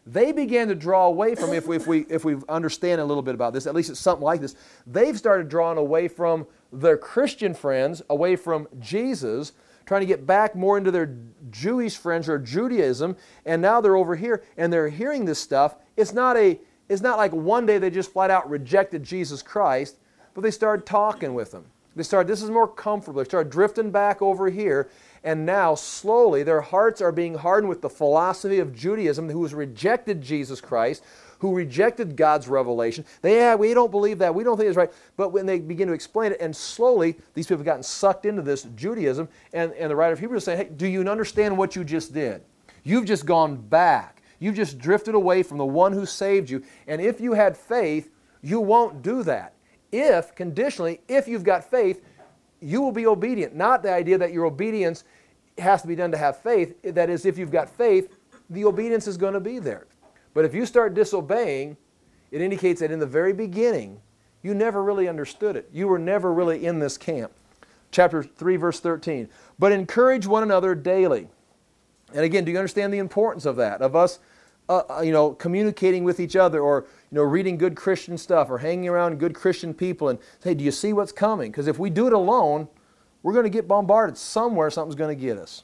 They began to draw away from, if we understand a little bit about this, at least it's something like this, they've started drawing away from their Christian friends, away from Jesus, trying to get back more into their Jewish friends or Judaism, and now they're over here and they're hearing this stuff. It's not like one day they just flat out rejected Jesus Christ, but they started talking with Him. This is more comfortable. They started drifting back over here, and now slowly their hearts are being hardened with the philosophy of Judaism, who has rejected Jesus Christ, who rejected God's revelation. We don't believe that. We don't think it's right. But when they begin to explain it, and slowly these people have gotten sucked into this Judaism, and the writer of Hebrews is saying, hey, do you understand what you just did? You've just gone back. You've just drifted away from the one who saved you. And if you had faith, you won't do that. Conditionally, if you've got faith, you will be obedient. Not the idea that your obedience has to be done to have faith. That is, if you've got faith, the obedience is going to be there. But if you start disobeying, it indicates that in the very beginning, you never really understood it. You were never really in this camp. Chapter 3, verse 13. But encourage one another daily. And again, do you understand the importance of that? Of us communicating with each other, or reading good Christian stuff, or hanging around good Christian people, and say, do you see what's coming? Because if we do it alone, we're going to get bombarded. Somewhere something's going to get us.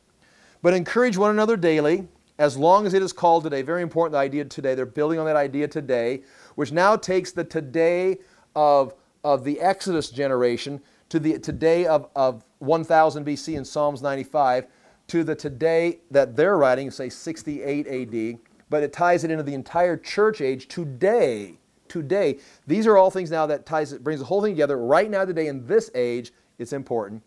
But encourage one another daily, as long as it is called today. Very important, the idea today. They're building on that idea today, which now takes the today of the Exodus generation to the today of 1000 BC in Psalms 95 to the today that they're writing, say 68 AD. But it ties it into the entire church age today. Today. These are all things now that brings the whole thing together. Right now, today, in this age, it's important.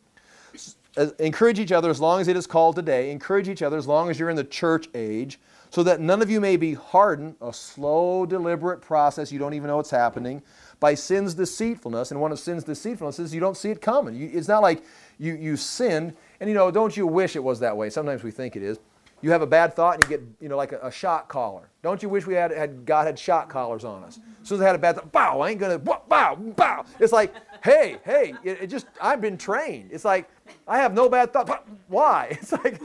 Encourage each other as long as it is called today. Encourage each other as long as you're in the church age, so that none of you may be hardened, a slow, deliberate process, you don't even know what's happening, by sin's deceitfulness. And one of sin's deceitfulness is you don't see it coming. It's not like you sinned, and don't you wish it was that way? Sometimes we think it is. You have a bad thought and you get, like a shot collar. Don't you wish God had shot collars on us? As soon as I had a bad thought, bow, I ain't gonna, bow, bow. It's like, hey, I've been trained. It's like, I have no bad thought. Why? It's like,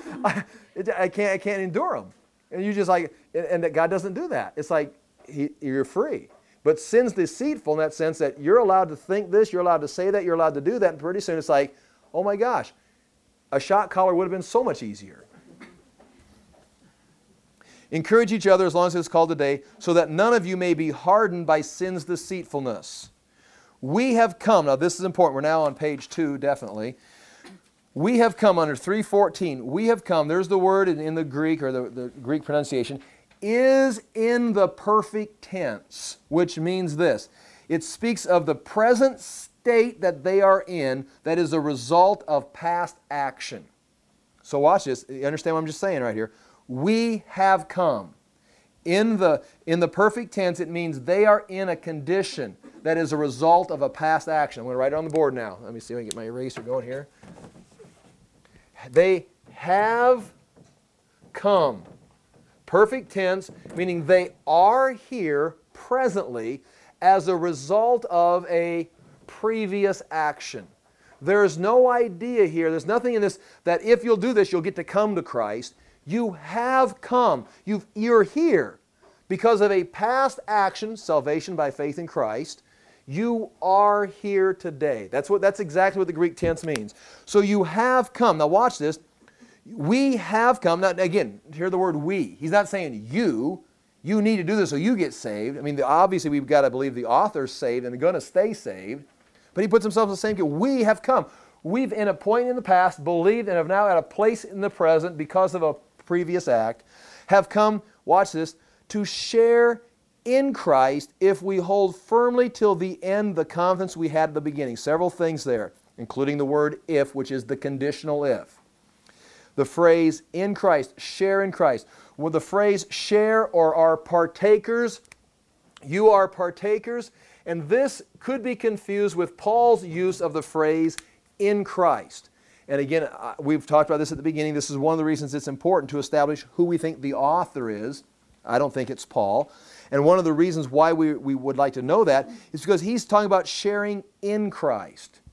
I can't endure them. And you just like, and that God doesn't do that. It's like, you're free. But sin's deceitful in that sense that you're allowed to think this, you're allowed to say that, you're allowed to do that, and pretty soon it's like, oh my gosh, a shot collar would have been so much easier. Encourage each other as long as it's called today, so that none of you may be hardened by sin's deceitfulness. We have come, now this is important, we're now on page 2, definitely. We have come under 3:14. We have come, there's the word in the Greek, or the Greek pronunciation, is in the perfect tense, which means this. It speaks of the present state that they are in that is a result of past action. So watch this. You understand what I'm just saying right here? We have come. In the perfect tense, it means they are in a condition that is a result of a past action. I'm going to write it on the board now. Let me see if I can get my eraser going here. They have come. Perfect tense, meaning they are here presently as a result of a previous action. There is no idea here, there's nothing in this that if you'll do this, you'll get to come to Christ. You have come. You're here because of a past action, salvation by faith in Christ. You are here today. That's exactly what the Greek tense means. So you have come. Now watch this. We have come. Now again, hear the word we. He's not saying you. You need to do this so you get saved. I mean, obviously we've got to believe the author's saved and they're going to stay saved. But he puts himself in the same category. We have come. We've, in a point in the past, believed and have now at a place in the present because of a previous act, have come, watch this, to share in Christ if we hold firmly till the end the confidence we had at the beginning. Several things there, including the word if, which is the conditional if. The phrase in Christ, share in Christ. With the phrase share or are partakers, you are partakers, and this could be confused with Paul's use of the phrase in Christ. And again, we've talked about this at the beginning. This is one of the reasons it's important to establish who we think the author is. I don't think it's Paul. And one of the reasons why we would like to know that is because he's talking about sharing in Christ.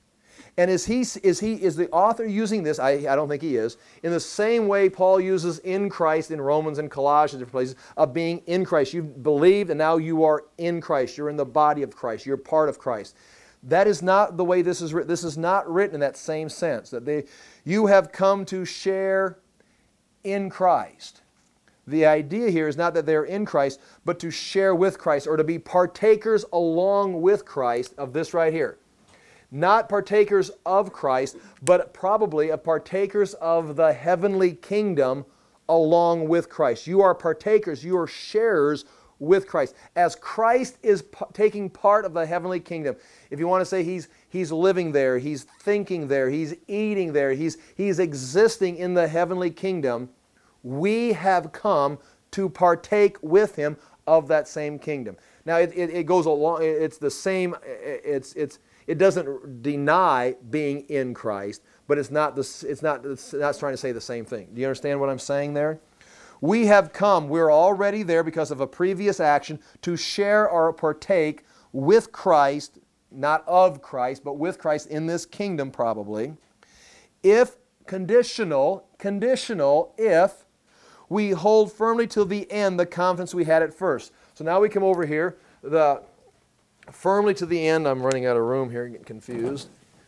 And is the author using this? I don't think he is. In the same way Paul uses in Christ in Romans and Colossians, different places, of being in Christ. You've believed and now you are in Christ. You're in the body of Christ. You're part of Christ. That is not the way this is written. This is not written in that same sense. That you have come to share in Christ. The idea here is not that they're in Christ, but to share with Christ or to be partakers along with Christ of this right here. Not partakers of Christ, but probably partakers of the heavenly kingdom along with Christ. You are partakers, you are sharers with Christ. As Christ is taking part of the heavenly kingdom, if you want to say He's living there, He's thinking there, He's eating there, He's existing in the heavenly kingdom, we have come to partake with Him of that same kingdom. Now it goes along, it's the same, it doesn't deny being in Christ, but it's not trying to say the same thing. Do you understand what I'm saying there? We have come, we're already there because of a previous action to share or partake with Christ, not of Christ, but with Christ in this kingdom probably. If conditional, if we hold firmly till the end the confidence we had at first. So now we come over here, firmly to the end. I'm running out of room here, getting confused.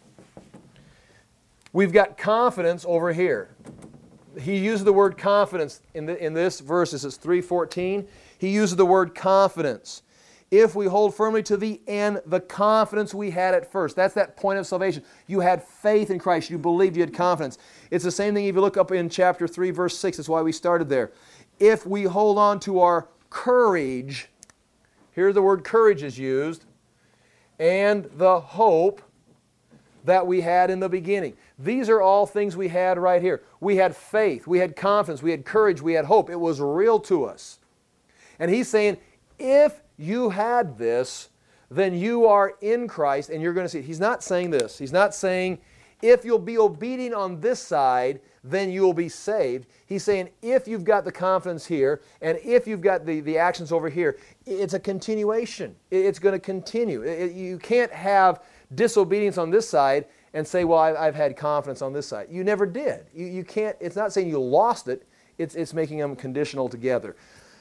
We've got confidence over here. He uses the word confidence in this verse. This is 3:14. He uses the word confidence. If we hold firmly to the end the confidence we had at first. That's that point of salvation. You had faith in Christ. You believed, you had confidence. It's the same thing if you look up in chapter 3, verse 6. That's why we started there. If we hold on to our courage, here the word courage is used, and the hope that we had in the beginning. These are all things we had right here. We had faith, we had confidence, we had courage, we had hope. It was real to us. And he's saying, if you had this, then you are in Christ and you're going to see it. He's not saying this. He's not saying, if you'll be obedient on this side, then you'll be saved. He's saying, if you've got the confidence here, and if you've got the actions over here, it's a continuation. It's going to continue. You can't have disobedience on this side and say, well, I've had confidence on this side. You never did. You can't, it's not saying you lost it. It's making them conditional together.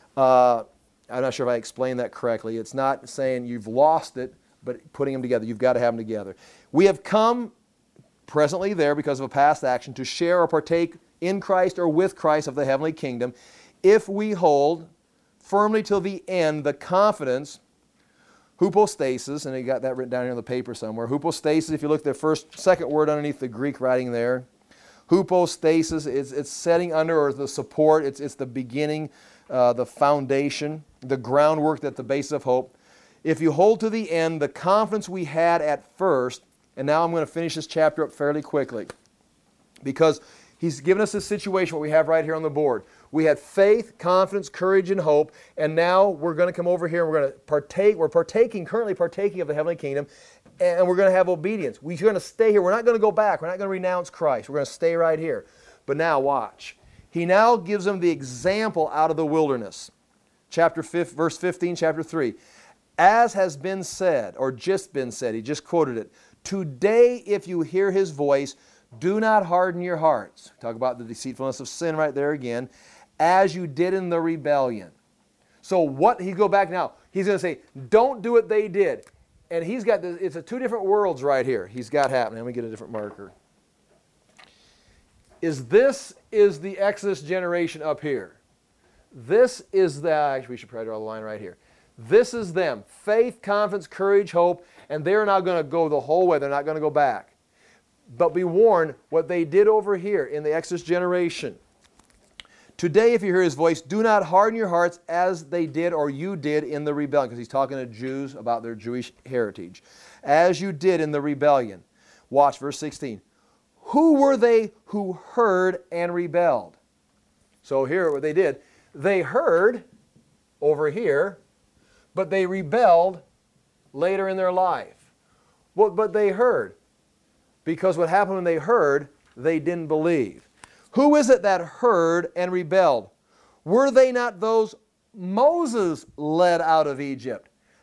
I'm not sure if I explained that correctly. It's not saying you've lost it, but putting them together. You've got to have them together. We have come presently there because of a past action to share or partake in Christ or with Christ of the heavenly kingdom if we hold firmly till the end the confidence, hypostasis, and you got that written down here on the paper somewhere. Hypostasis, if you look at the second word underneath the Greek writing there, hypostasis, it's setting under or the support, it's the beginning, the foundation, the groundwork that's the basis of hope. If you hold to the end the confidence we had at first, and now I'm going to finish this chapter up fairly quickly because he's given us this situation, what we have right here on the board. We had faith, confidence, courage, and hope, and now we're going to come over here and we're going to partake. We're currently partaking of the heavenly kingdom, and we're going to have obedience. We're going to stay here. We're not going to go back. We're not going to renounce Christ. We're going to stay right here. But now watch. He now gives them the example out of the wilderness. Verse 15, chapter 3. As has been said, or just been said, he just quoted it, today if you hear His voice, do not harden your hearts. Talk about the deceitfulness of sin right there again, as you did in the rebellion. So what, he go back now, he's going to say, don't do what they did. And he's got, it's two different worlds right here he's got happening. Let me get a different marker. This is the Exodus generation up here. This is actually we should probably draw the line right here. This is them. Faith, confidence, courage, hope, and they're now going to go the whole way. They're not going to go back. But be warned, what they did over here in the Exodus generation. Today, if you hear His voice, do not harden your hearts as they did or you did in the rebellion. Because he's talking to Jews about their Jewish heritage. As you did in the rebellion. Watch verse 16. Who were they who heard and rebelled? So here what they did. They heard over here, but they rebelled later in their life. Well, but they heard. Because what happened when they heard, they didn't believe. Who is it that heard and rebelled? Were they not those Moses led out of Egypt?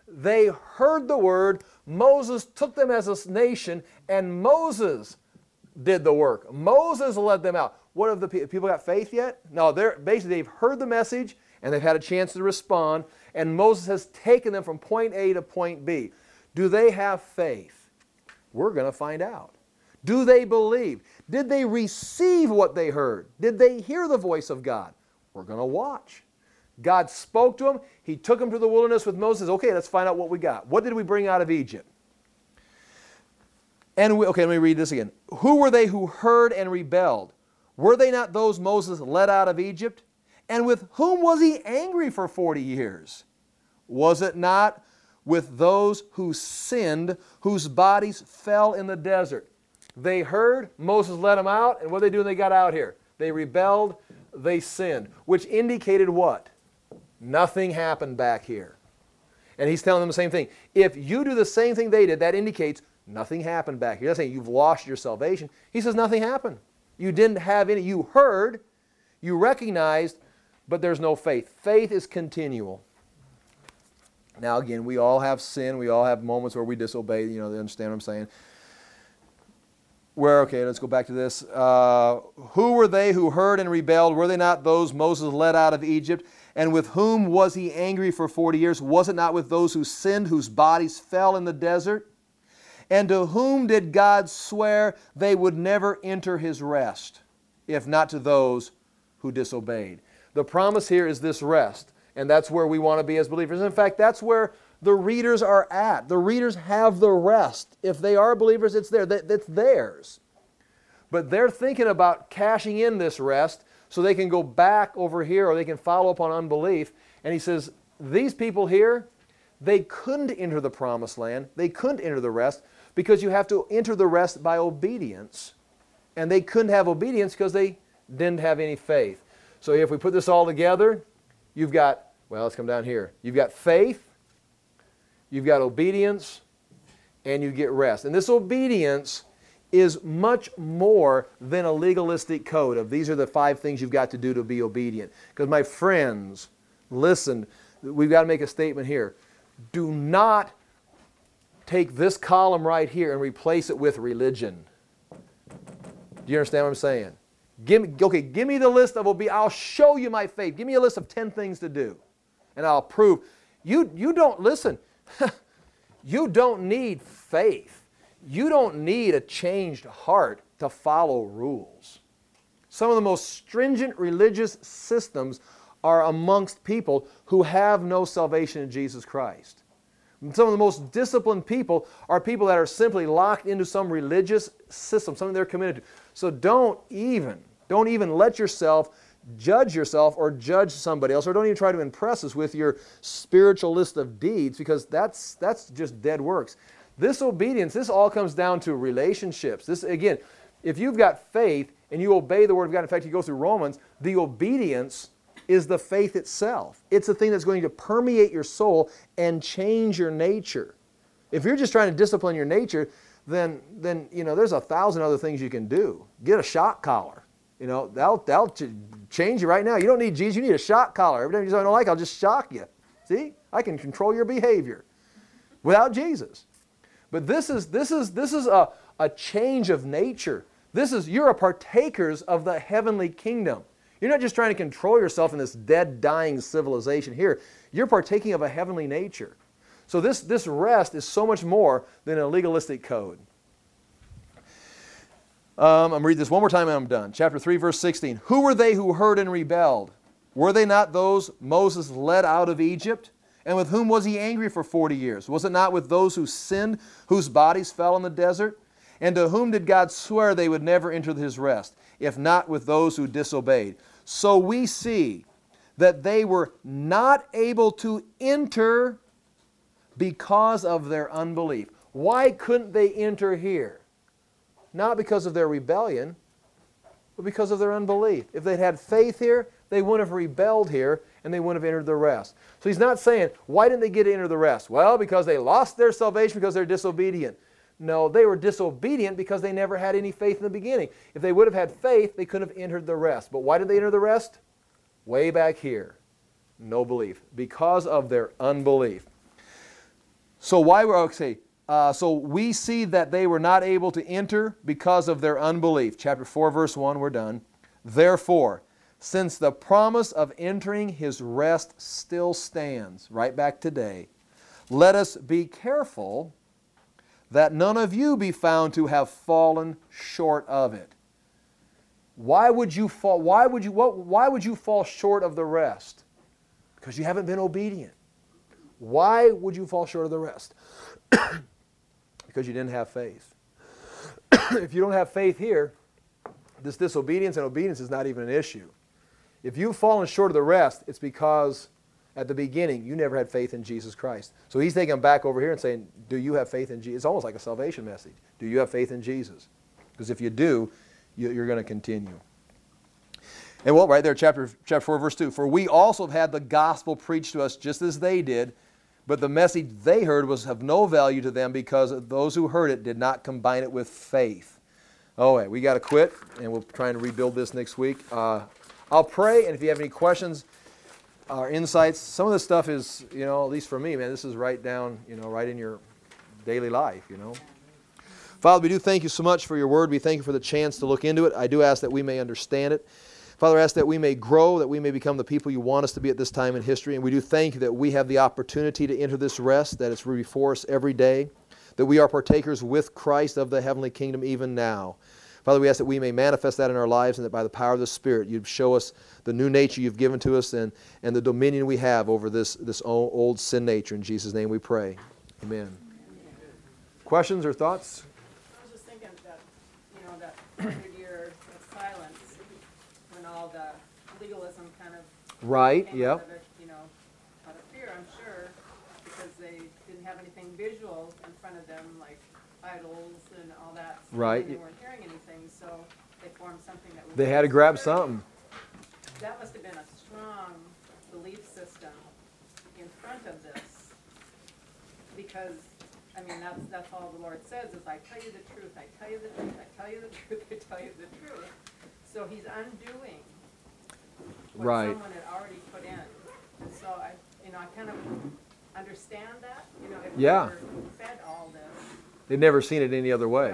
They heard the word. Moses took them as a nation, and Moses did the work. Moses led them out. What have the people got faith yet? No, they've heard the message, and they've had a chance to respond, and Moses has taken them from point A to point B. Do they have faith? We're going to find out. Do they believe? Did they receive what they heard? Did they hear the voice of God? We're going to watch. God spoke to them. He took them to the wilderness with Moses. Okay, let's find out what we got. What did we bring out of Egypt? Okay, let me read this again. Who were they who heard and rebelled? Were they not those Moses led out of Egypt? And with whom was he angry for 40 years? Was it not with those who sinned, whose bodies fell in the desert? They heard, Moses led them out, and what did they do when they got out here? They rebelled, they sinned, which indicated what? Nothing happened back here. And he's telling them the same thing. If you do the same thing they did, that indicates nothing happened back here. He's not saying you've lost your salvation. He says nothing happened. You didn't have any. You heard, you recognized, but there's no faith. Faith is continual. Now again, we all have sin. We all have moments where we disobey. You know, they understand what I'm saying. Okay, let's go back to this. Who were they who heard and rebelled? Were they not those Moses led out of Egypt? And with whom was he angry for 40 years? Was it not with those who sinned, whose bodies fell in the desert? And to whom did God swear they would never enter his rest, if not to those who disobeyed? The promise here is this rest, and that's where we want to be as believers. In fact, that's where the readers are at. The readers have the rest. If they are believers, it's there. It's theirs. But they're thinking about cashing in this rest so they can go back over here or they can follow up on unbelief. And he says, these people here, they couldn't enter the promised land. They couldn't enter the rest because you have to enter the rest by obedience. And they couldn't have obedience because they didn't have any faith. So if we put this all together, you've got, well, let's come down here. You've got faith, you've got obedience, and you get rest. And this obedience is much more than a legalistic code of these are the 5 things you've got to do to be obedient. Because my friends, listen, we've got to make a statement here. Do not take this column right here and replace it with religion. Do you understand what I'm saying? Give me the list of obedience. I'll show you my faith. Give me a list of 10 things to do, and I'll prove. You don't, listen, you don't need faith. You don't need a changed heart to follow rules. Some of the most stringent religious systems are amongst people who have no salvation in Jesus Christ. Some of the most disciplined people are people that are simply locked into some religious system, something they're committed to. So don't even let yourself judge yourself or judge somebody else, or don't even try to impress us with your spiritual list of deeds, because that's just dead works. This obedience, this all comes down to relationships. This, again, if you've got faith and you obey the Word of God, in fact, you go through Romans, the obedience is the faith itself. It's the thing that's going to permeate your soul and change your nature. If you're just trying to discipline your nature, then you know, there's 1,000 other things you can do. Get a shock collar. You know, that'll change you right now. You don't need Jesus, you need a shock collar. Every time you say I don't like, I'll just shock you. See? I can control your behavior without Jesus. But this is a change of nature. You're a partakers of the heavenly kingdom. You're not just trying to control yourself in this dead, dying civilization here. You're partaking of a heavenly nature. So this rest is so much more than a legalistic code. I'm going to read this one more time and I'm done. Chapter 3, verse 16. Who were they who heard and rebelled? Were they not those Moses led out of Egypt? And with whom was he angry for 40 years? Was it not with those who sinned, whose bodies fell in the desert? And to whom did God swear they would never enter his rest, if not with those who disobeyed? So we see that they were not able to enter because of their unbelief. Why couldn't they enter here? Not because of their rebellion, but because of their unbelief. If they'd had faith here, they wouldn't have rebelled here, and they wouldn't have entered the rest. So he's not saying, why didn't they get to enter the rest? Well, because they lost their salvation because they're disobedient. No, they were disobedient because they never had any faith in the beginning. If they would have had faith, they could have entered the rest. But why did they enter the rest? Way back here. No belief. Because of their unbelief. So why were, okay, so we see that they were not able to enter because of their unbelief. Chapter 4, verse 1, we're done. Therefore, since the promise of entering His rest still stands, right back today, let us be careful that none of you be found to have fallen short of it. Why would you fall? Why would you fall short of the rest? Because you haven't been obedient. Why would you fall short of the rest? Because you didn't have faith. If you don't have faith here, this disobedience and obedience is not even an issue. If you've fallen short of the rest, it's because at the beginning you never had faith in Jesus Christ. So He's taking them back over here and saying, do you have faith in Jesus? It's almost like a salvation message. Do you have faith in Jesus? Because if you do, you're going to continue. And well, right there, chapter 4, verse 2. For we also have had the gospel preached to us just as they did, but the message they heard was of no value to them because those who heard it did not combine it with faith. Oh, wait, we got to quit, and we'll try and rebuild this next week. I'll pray, and if you have any questions or insights, some of this stuff is, at least for me, man, this is right down, right in your daily life, Father, we do thank you so much for your word. We thank you for the chance to look into it. I do ask that we may understand it. Father, I ask that we may grow, that we may become the people you want us to be at this time in history. And we do thank you that we have the opportunity to enter this rest, that it's before us every day, that we are partakers with Christ of the heavenly kingdom even now. Father, we ask that we may manifest that in our lives and that by the power of the Spirit you'd show us the new nature you've given to us and the dominion we have over this old sin nature. In Jesus' name we pray. Amen. Questions or thoughts? I was just thinking that, that 100 years of silence when all the legalism kind of Right, came yep. out of it, out of fear, I'm sure, because they didn't have anything visual in front of them, like idols and all that. So Right. They weren't hearing anything, so they formed something that was... They had to grab something. That must have been a strong belief system in front of this, because, that's all the Lord says is, I tell you the truth, I tell you the truth, I tell you the truth, I tell you the truth. So He's undoing what Right. someone had already put in. And so I kind of understand that, if we Yeah. were fed all this. They've never seen it any other way.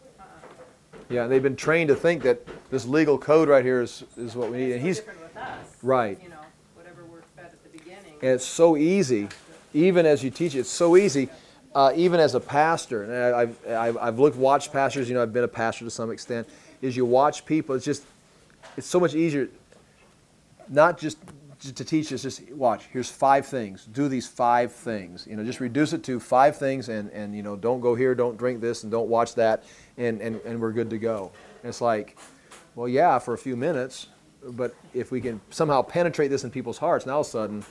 Yeah, they've been trained to think that this legal code right here is what we need. And It's no He's different with us. right. Whatever we're fed at the beginning. And it's so easy, even as you teach it, it's so easy, even as a pastor. And I've watched pastors, I've been a pastor to some extent, is you watch people, it's so much easier, not just to teach us, just watch, here's 5 things, do these 5 things. Just reduce it to 5 things and don't go here, don't drink this, and don't watch that, and we're good to go. And it's like, well, yeah, for a few minutes, but if we can somehow penetrate this in people's hearts, now all of a sudden,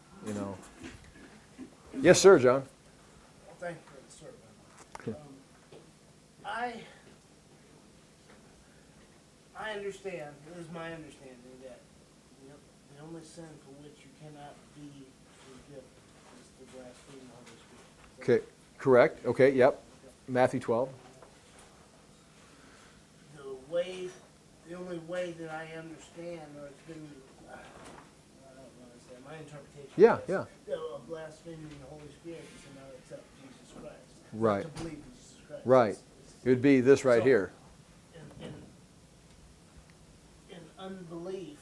Yes, sir, John. Well, thank you for the sermon. I understand, it is my understanding that the only sin for which you cannot be forgiven is the blaspheme of the Holy Spirit. Okay, correct. Okay, yep. Matthew 12. The only way that I understand, or it's been, I don't understand, my interpretation Yeah, is, yeah. of blaspheming the Holy Spirit is to not accept Jesus Christ. Right. To believe in Jesus Christ. Right. It would be this right So, here. In unbelief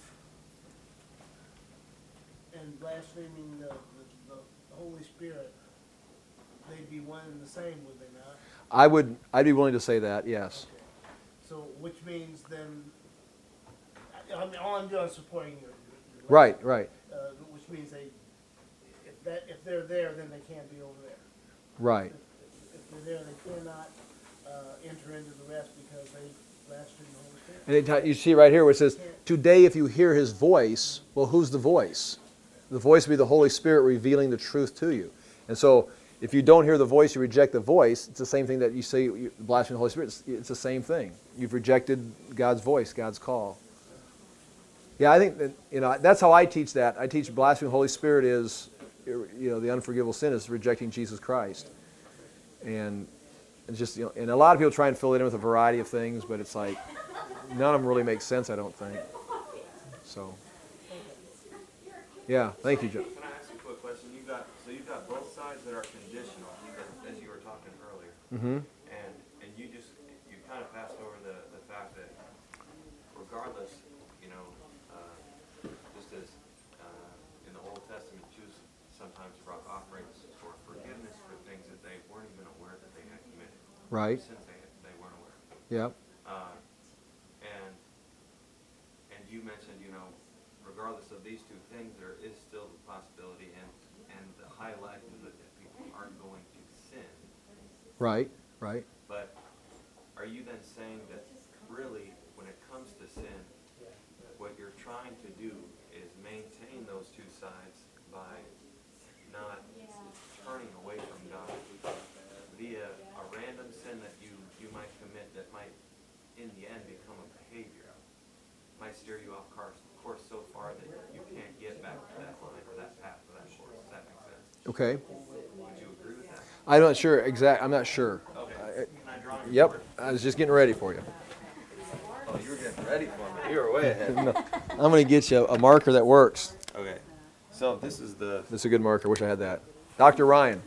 and blaspheming the Holy Spirit, they'd be one and the same, would they not? I'd be willing to say that, yes. Okay. So, which means then, all I'm doing is supporting your Right, right, which means if they're there, then they can't be over there. right. If they're there, they cannot enter into the rest because they blaspheme the Holy Spirit. And you see right here where it says, today if you hear His voice, well, who's the voice? The voice will be the Holy Spirit revealing the truth to you. And so, if you don't hear the voice, you reject the voice, it's the same thing that you say, you blaspheme the Holy Spirit. It's the same thing. You've rejected God's voice, God's call. Yeah, I think that, that's how I teach that. I teach blaspheming the Holy Spirit is, the unforgivable sin is rejecting Jesus Christ. And it's just, and a lot of people try and fill it in with a variety of things, but it's like, none of them really make sense, I don't think. So, yeah, thank you, Joe. Can I ask you a quick question? You've you've got both sides that are conditional, as you were talking earlier. Mm-hmm. And you kind of passed over the fact that regardless, just as in the Old Testament, Jews sometimes brought offerings for forgiveness for things that they weren't even aware that they had committed. Right. Since they weren't aware. Yep. And you mentioned, regardless of these two things, there is still the possibility and the high likelihood that people are going to sin. Right. Right. But are you then saying that really, when it comes to sin, what you're trying to do is maintain those two sides by not turning away from God via a random sin that you might commit that might, in the end, become a behavior, might steer you off course so far that you can't get back to that line or that path or that course? Does that make sense? Okay. Would you agree with that? I'm not sure. I'm not sure. Okay. Can I draw your Yep. board? I was just getting ready for you. Oh, you were getting ready for me. You were way ahead. No, I'm going to get you a marker that works. Okay. So this is the. This is a good marker. Wish I had that. Dr. Ryan.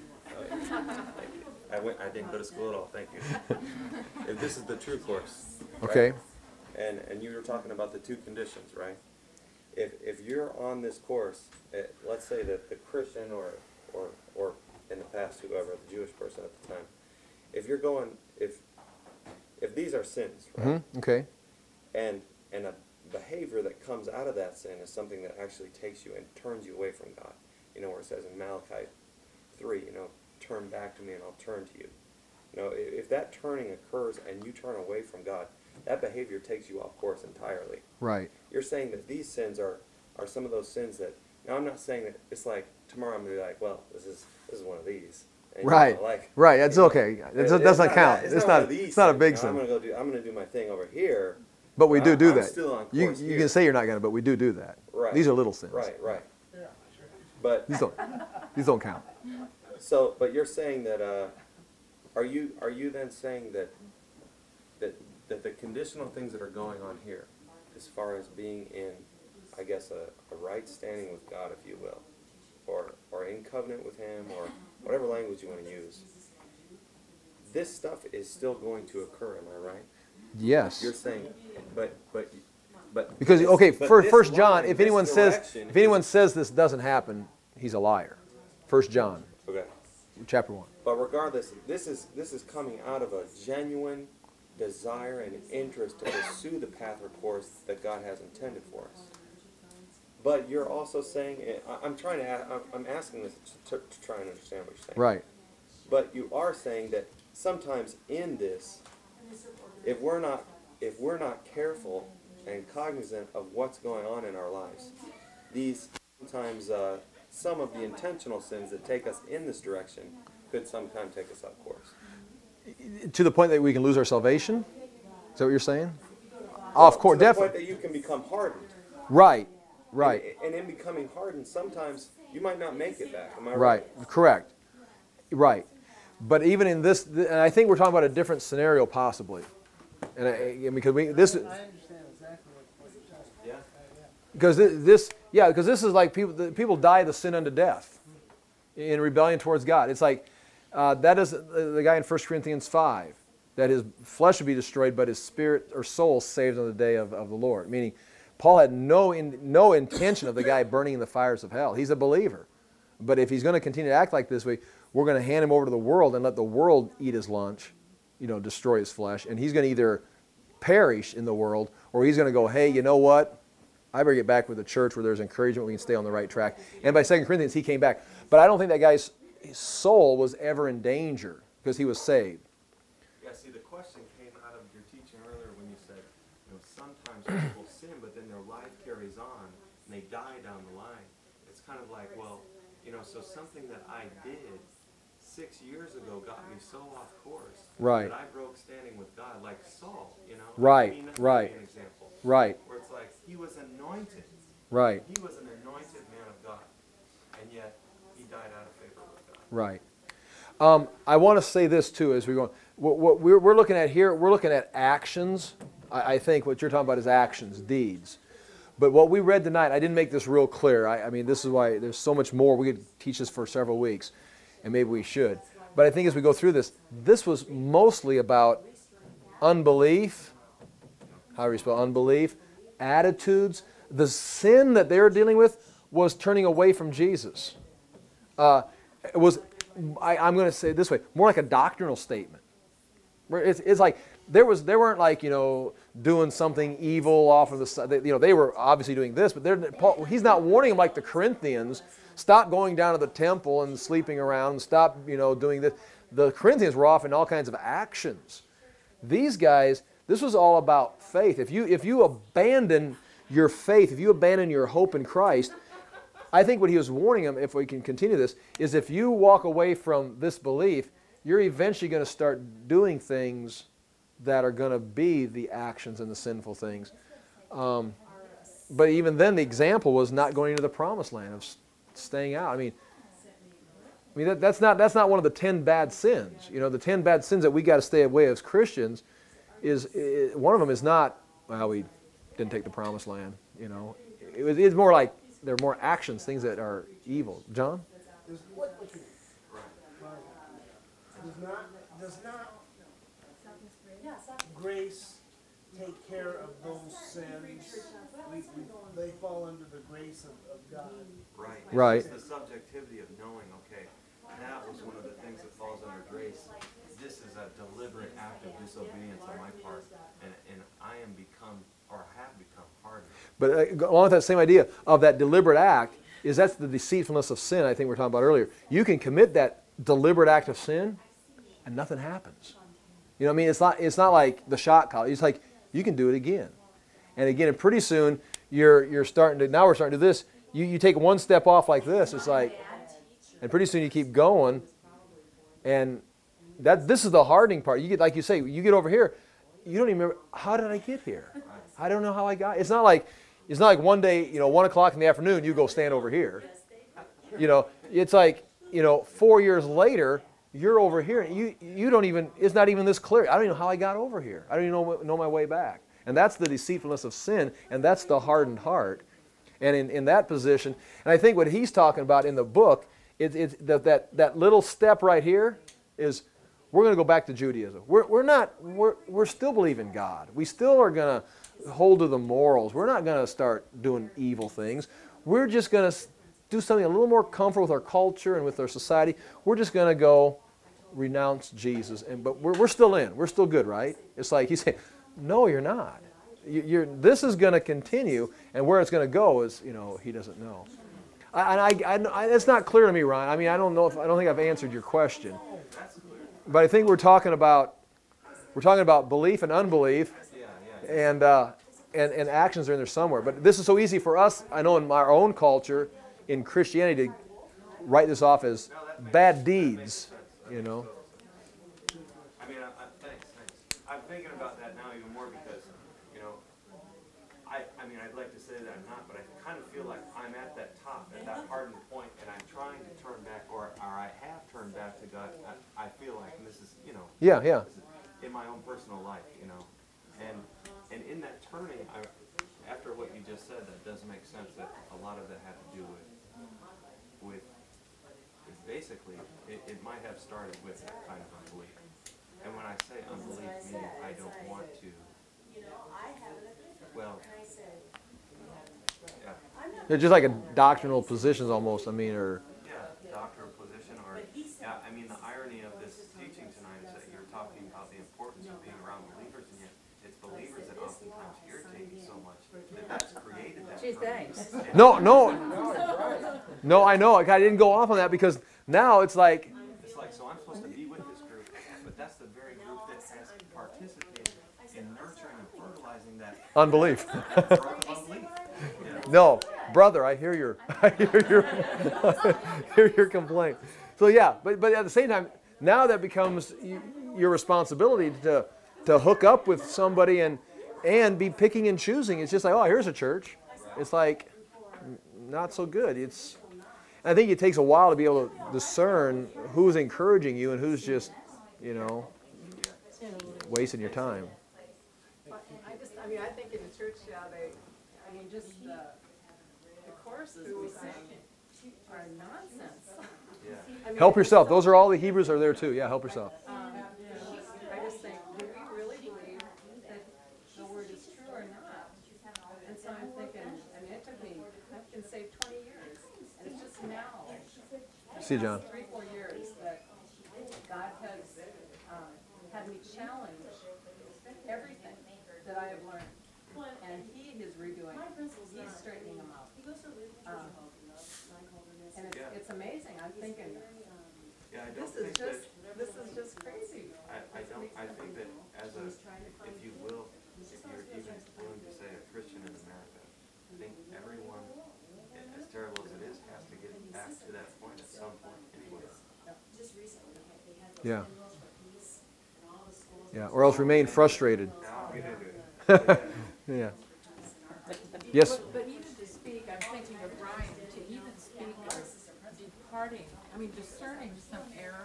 I didn't go to school at all. Thank you. If this is the true course. right? Okay. And you were talking about the two conditions, right? If you're on this course, let's say that the Christian or in the past whoever, the Jewish person at the time, if you're going, if these are sins, right? Mm-hmm. Okay. And a behavior that comes out of that sin is something that actually takes you and turns you away from God. Where it says in Malachi 3, turn back to me and I'll turn to you. If that turning occurs and you turn away from God, that behavior takes you off course entirely. Right. You're saying that these sins are some of those sins that, now I'm not saying that it's like tomorrow I'm going to be like, well, this is one of these. And Right. Right. That's okay. That doesn't count. It's not a big sin. I'm going to do my thing over here. But we do I'm that. still on You course here. can say you're not going to, but we do that. Right. These are little sins. Right. But These don't count. so, but you're saying that are you then saying that the conditional things that are going on here, as far as being in, I guess, a right standing with God, if you will, or in covenant with Him, or whatever language you want to use, this stuff is still going to occur. Am I right? Yes. You're saying, but Because this- okay, but for this First John, line, if this anyone direction says this doesn't happen, he's a liar. First John, okay. chapter 1. But regardless, this is coming out of a genuine desire and interest to pursue the path or course that God has intended for us. But you're also saying, I'm asking this to try and understand what you're saying. Right. But you are saying that sometimes in this, if we're not careful and cognizant of what's going on in our lives, these sometimes some of the intentional sins that take us in this direction could sometimes take us off course. To the point that we can lose our salvation? Is that what you're saying? Of course, to the definitely. point that you can become hardened. Right. Right. And in becoming hardened, sometimes you might not make it back. Am I right? Right. Correct. Right. But even in this, and I think we're talking about a different scenario possibly. And because this. I understand exactly what you're saying. Yeah. Because because this is like people die the sin unto death in rebellion towards God. It's like that is the guy in 1 Corinthians 5, that his flesh would be destroyed, but his spirit or soul saved on the day of the Lord. Meaning, Paul had no intention of the guy burning in the fires of hell. He's a believer, but if he's going to continue to act like this way, we're going to hand him over to the world and let the world eat his lunch, destroy his flesh, and he's going to either perish in the world, or he's going to go, hey, you know what? I better get back with the church where there's encouragement, we can stay on the right track. And by 2 Corinthians, he came back. But I don't think that guy's soul was ever in danger because he was saved. Yeah, see, the question came out of your teaching earlier when you said, sometimes people sin, but then their life carries on, and they die down the line. It's kind of like, well, so something that I did 6 years ago got me so off course Right. that I broke standing with God, like Saul, Right, I mean, that right. would be an example. Right, Where it's like, he was anointed. right, He was an anointed man of God, and yet he died out of favor with God. right. I want to say this too as we go on. What we're looking at here, we're looking at actions. I think what you're talking about is actions, deeds. But what we read tonight, I didn't make this real clear. I mean, this is why there's so much more. We could teach this for several weeks, and maybe we should. But I think as we go through this was mostly about unbelief, how do you spell unbelief, attitudes. The sin that they were dealing with was turning away from Jesus. It was, I'm going to say it this way, more like a doctrinal statement. It's like they weren't like, doing something evil off of the side. They were obviously doing this, but he's not warning them like the Corinthians. Stop going down to the temple and sleeping around. Stop, doing this. The Corinthians were off in all kinds of actions. These guys, this was all about faith. If you abandon your faith, if you abandon your hope in Christ, I think what he was warning them, if we can continue this, is if you walk away from this belief, you're eventually going to start doing things that are going to be the actions and the sinful things. But even then, the example was not going into the promised land, of staying out. I mean that's not one of the 10 bad sins. The 10 bad sins that we got to stay away as Christians is one of them is not, well, we didn't take the promised land. It's more like there are more actions, things that are evil. John? Does not grace take care of those sins? They fall under the grace of God. Right. It's the subjectivity of knowing, okay, that was one of the things that falls under grace. This is a deliberate act of disobedience on my part, and I am have become hardened. But along with that same idea of that deliberate act, that's the deceitfulness of sin I think we were talking about earlier. You can commit that deliberate act of sin, and nothing happens. You know what I mean? It's not like the shot collar. It's like you can do it again. And again, and pretty soon we're starting to do this. You take one step off like this, it's like, and pretty soon you keep going, and this is the hardening part. You get, like you say, you get over here, you don't even remember, how did I get here? I don't know how I got. It's not like one day, 1 o'clock in the afternoon, you go stand over here. It's like, 4 years later, you're over here, and you don't even, it's not even this clear. I don't even know how I got over here. I don't even know my way back. And that's the deceitfulness of sin, and that's the hardened heart. And in that position, and I think what he's talking about in the book, it's that little step right here is, we're going to go back to Judaism. We're still believing God. We still are going to hold to the morals. We're not going to start doing evil things. We're just going to do something a little more comfortable with our culture and with our society. We're just going to go renounce Jesus. But we're still in. We're still good, right? It's like he's saying, no, you're not. This is going to continue, and where it's going to go is, he doesn't know. It's not clear to me, Ron. I mean, I don't think I've answered your question. But I think we're talking about belief and unbelief, and actions are in there somewhere. But this is so easy for us. I know in our own culture, in Christianity, to write this off as bad deeds. I mean, thanks. I'm thinking about that now even more because, I'd like to say that I'm not, but I kind of feel like I'm at that top, at that hardened point, and I'm trying to turn back, or I have turned back to God. I feel like, and this is, Yeah. in my own personal life, and in that turning, after what you just said, that does make sense that a lot of that had to do with basically, it might have started with kind of unbelief. And when I say unbelief, meaning I don't want to, well, yeah. They're just like a doctrinal positions almost, or... Yeah, doctrinal position, or, the irony of this teaching tonight is that you're talking about the importance of being around believers, and yet it's believers that oftentimes irritate you so much that that's created that. Gee, thanks. No, I know. I didn't go off on that because now it's like, so I'm supposed to be with this group, but that's the very group that has participated in nurturing and fertilizing that unbelief. growth of unbelief. No, brother, I hear your hear your complaint. So yeah, but at the same time, now that becomes your responsibility to hook up with somebody and be picking and choosing. It's just like, oh, here's a church. It's like not so good. I think it takes a while to be able to discern who's encouraging you and who's just, wasting your time. I think in the church, mean, just the choruses we sing are nonsense. Yeah. I mean, Help it's yourself. so- Those are all the Hebrews are there too. Yeah, help yourself. I just think, do we really believe that the word is true or not? And so I'm thinking, I mean, it took me, I've been saved 20 years, and it's just now, See you, John. 3-4 years, that God has had me challenge everything that I have learned. And He is redoing, He's straightening them out. And it's amazing, I'm thinking, Yeah, I don't this is think that, just crazy. I think that as a, if you will, if you're even willing to say a Christian in America, I think everyone, as terrible as it is, has to get back to that point at some point anyway. Yeah. Yeah, or else remain frustrated. Now I'll get into it. Yeah. Yes. But even to speak, I'm thinking of Brian, to even speak of departing, I mean discerning some error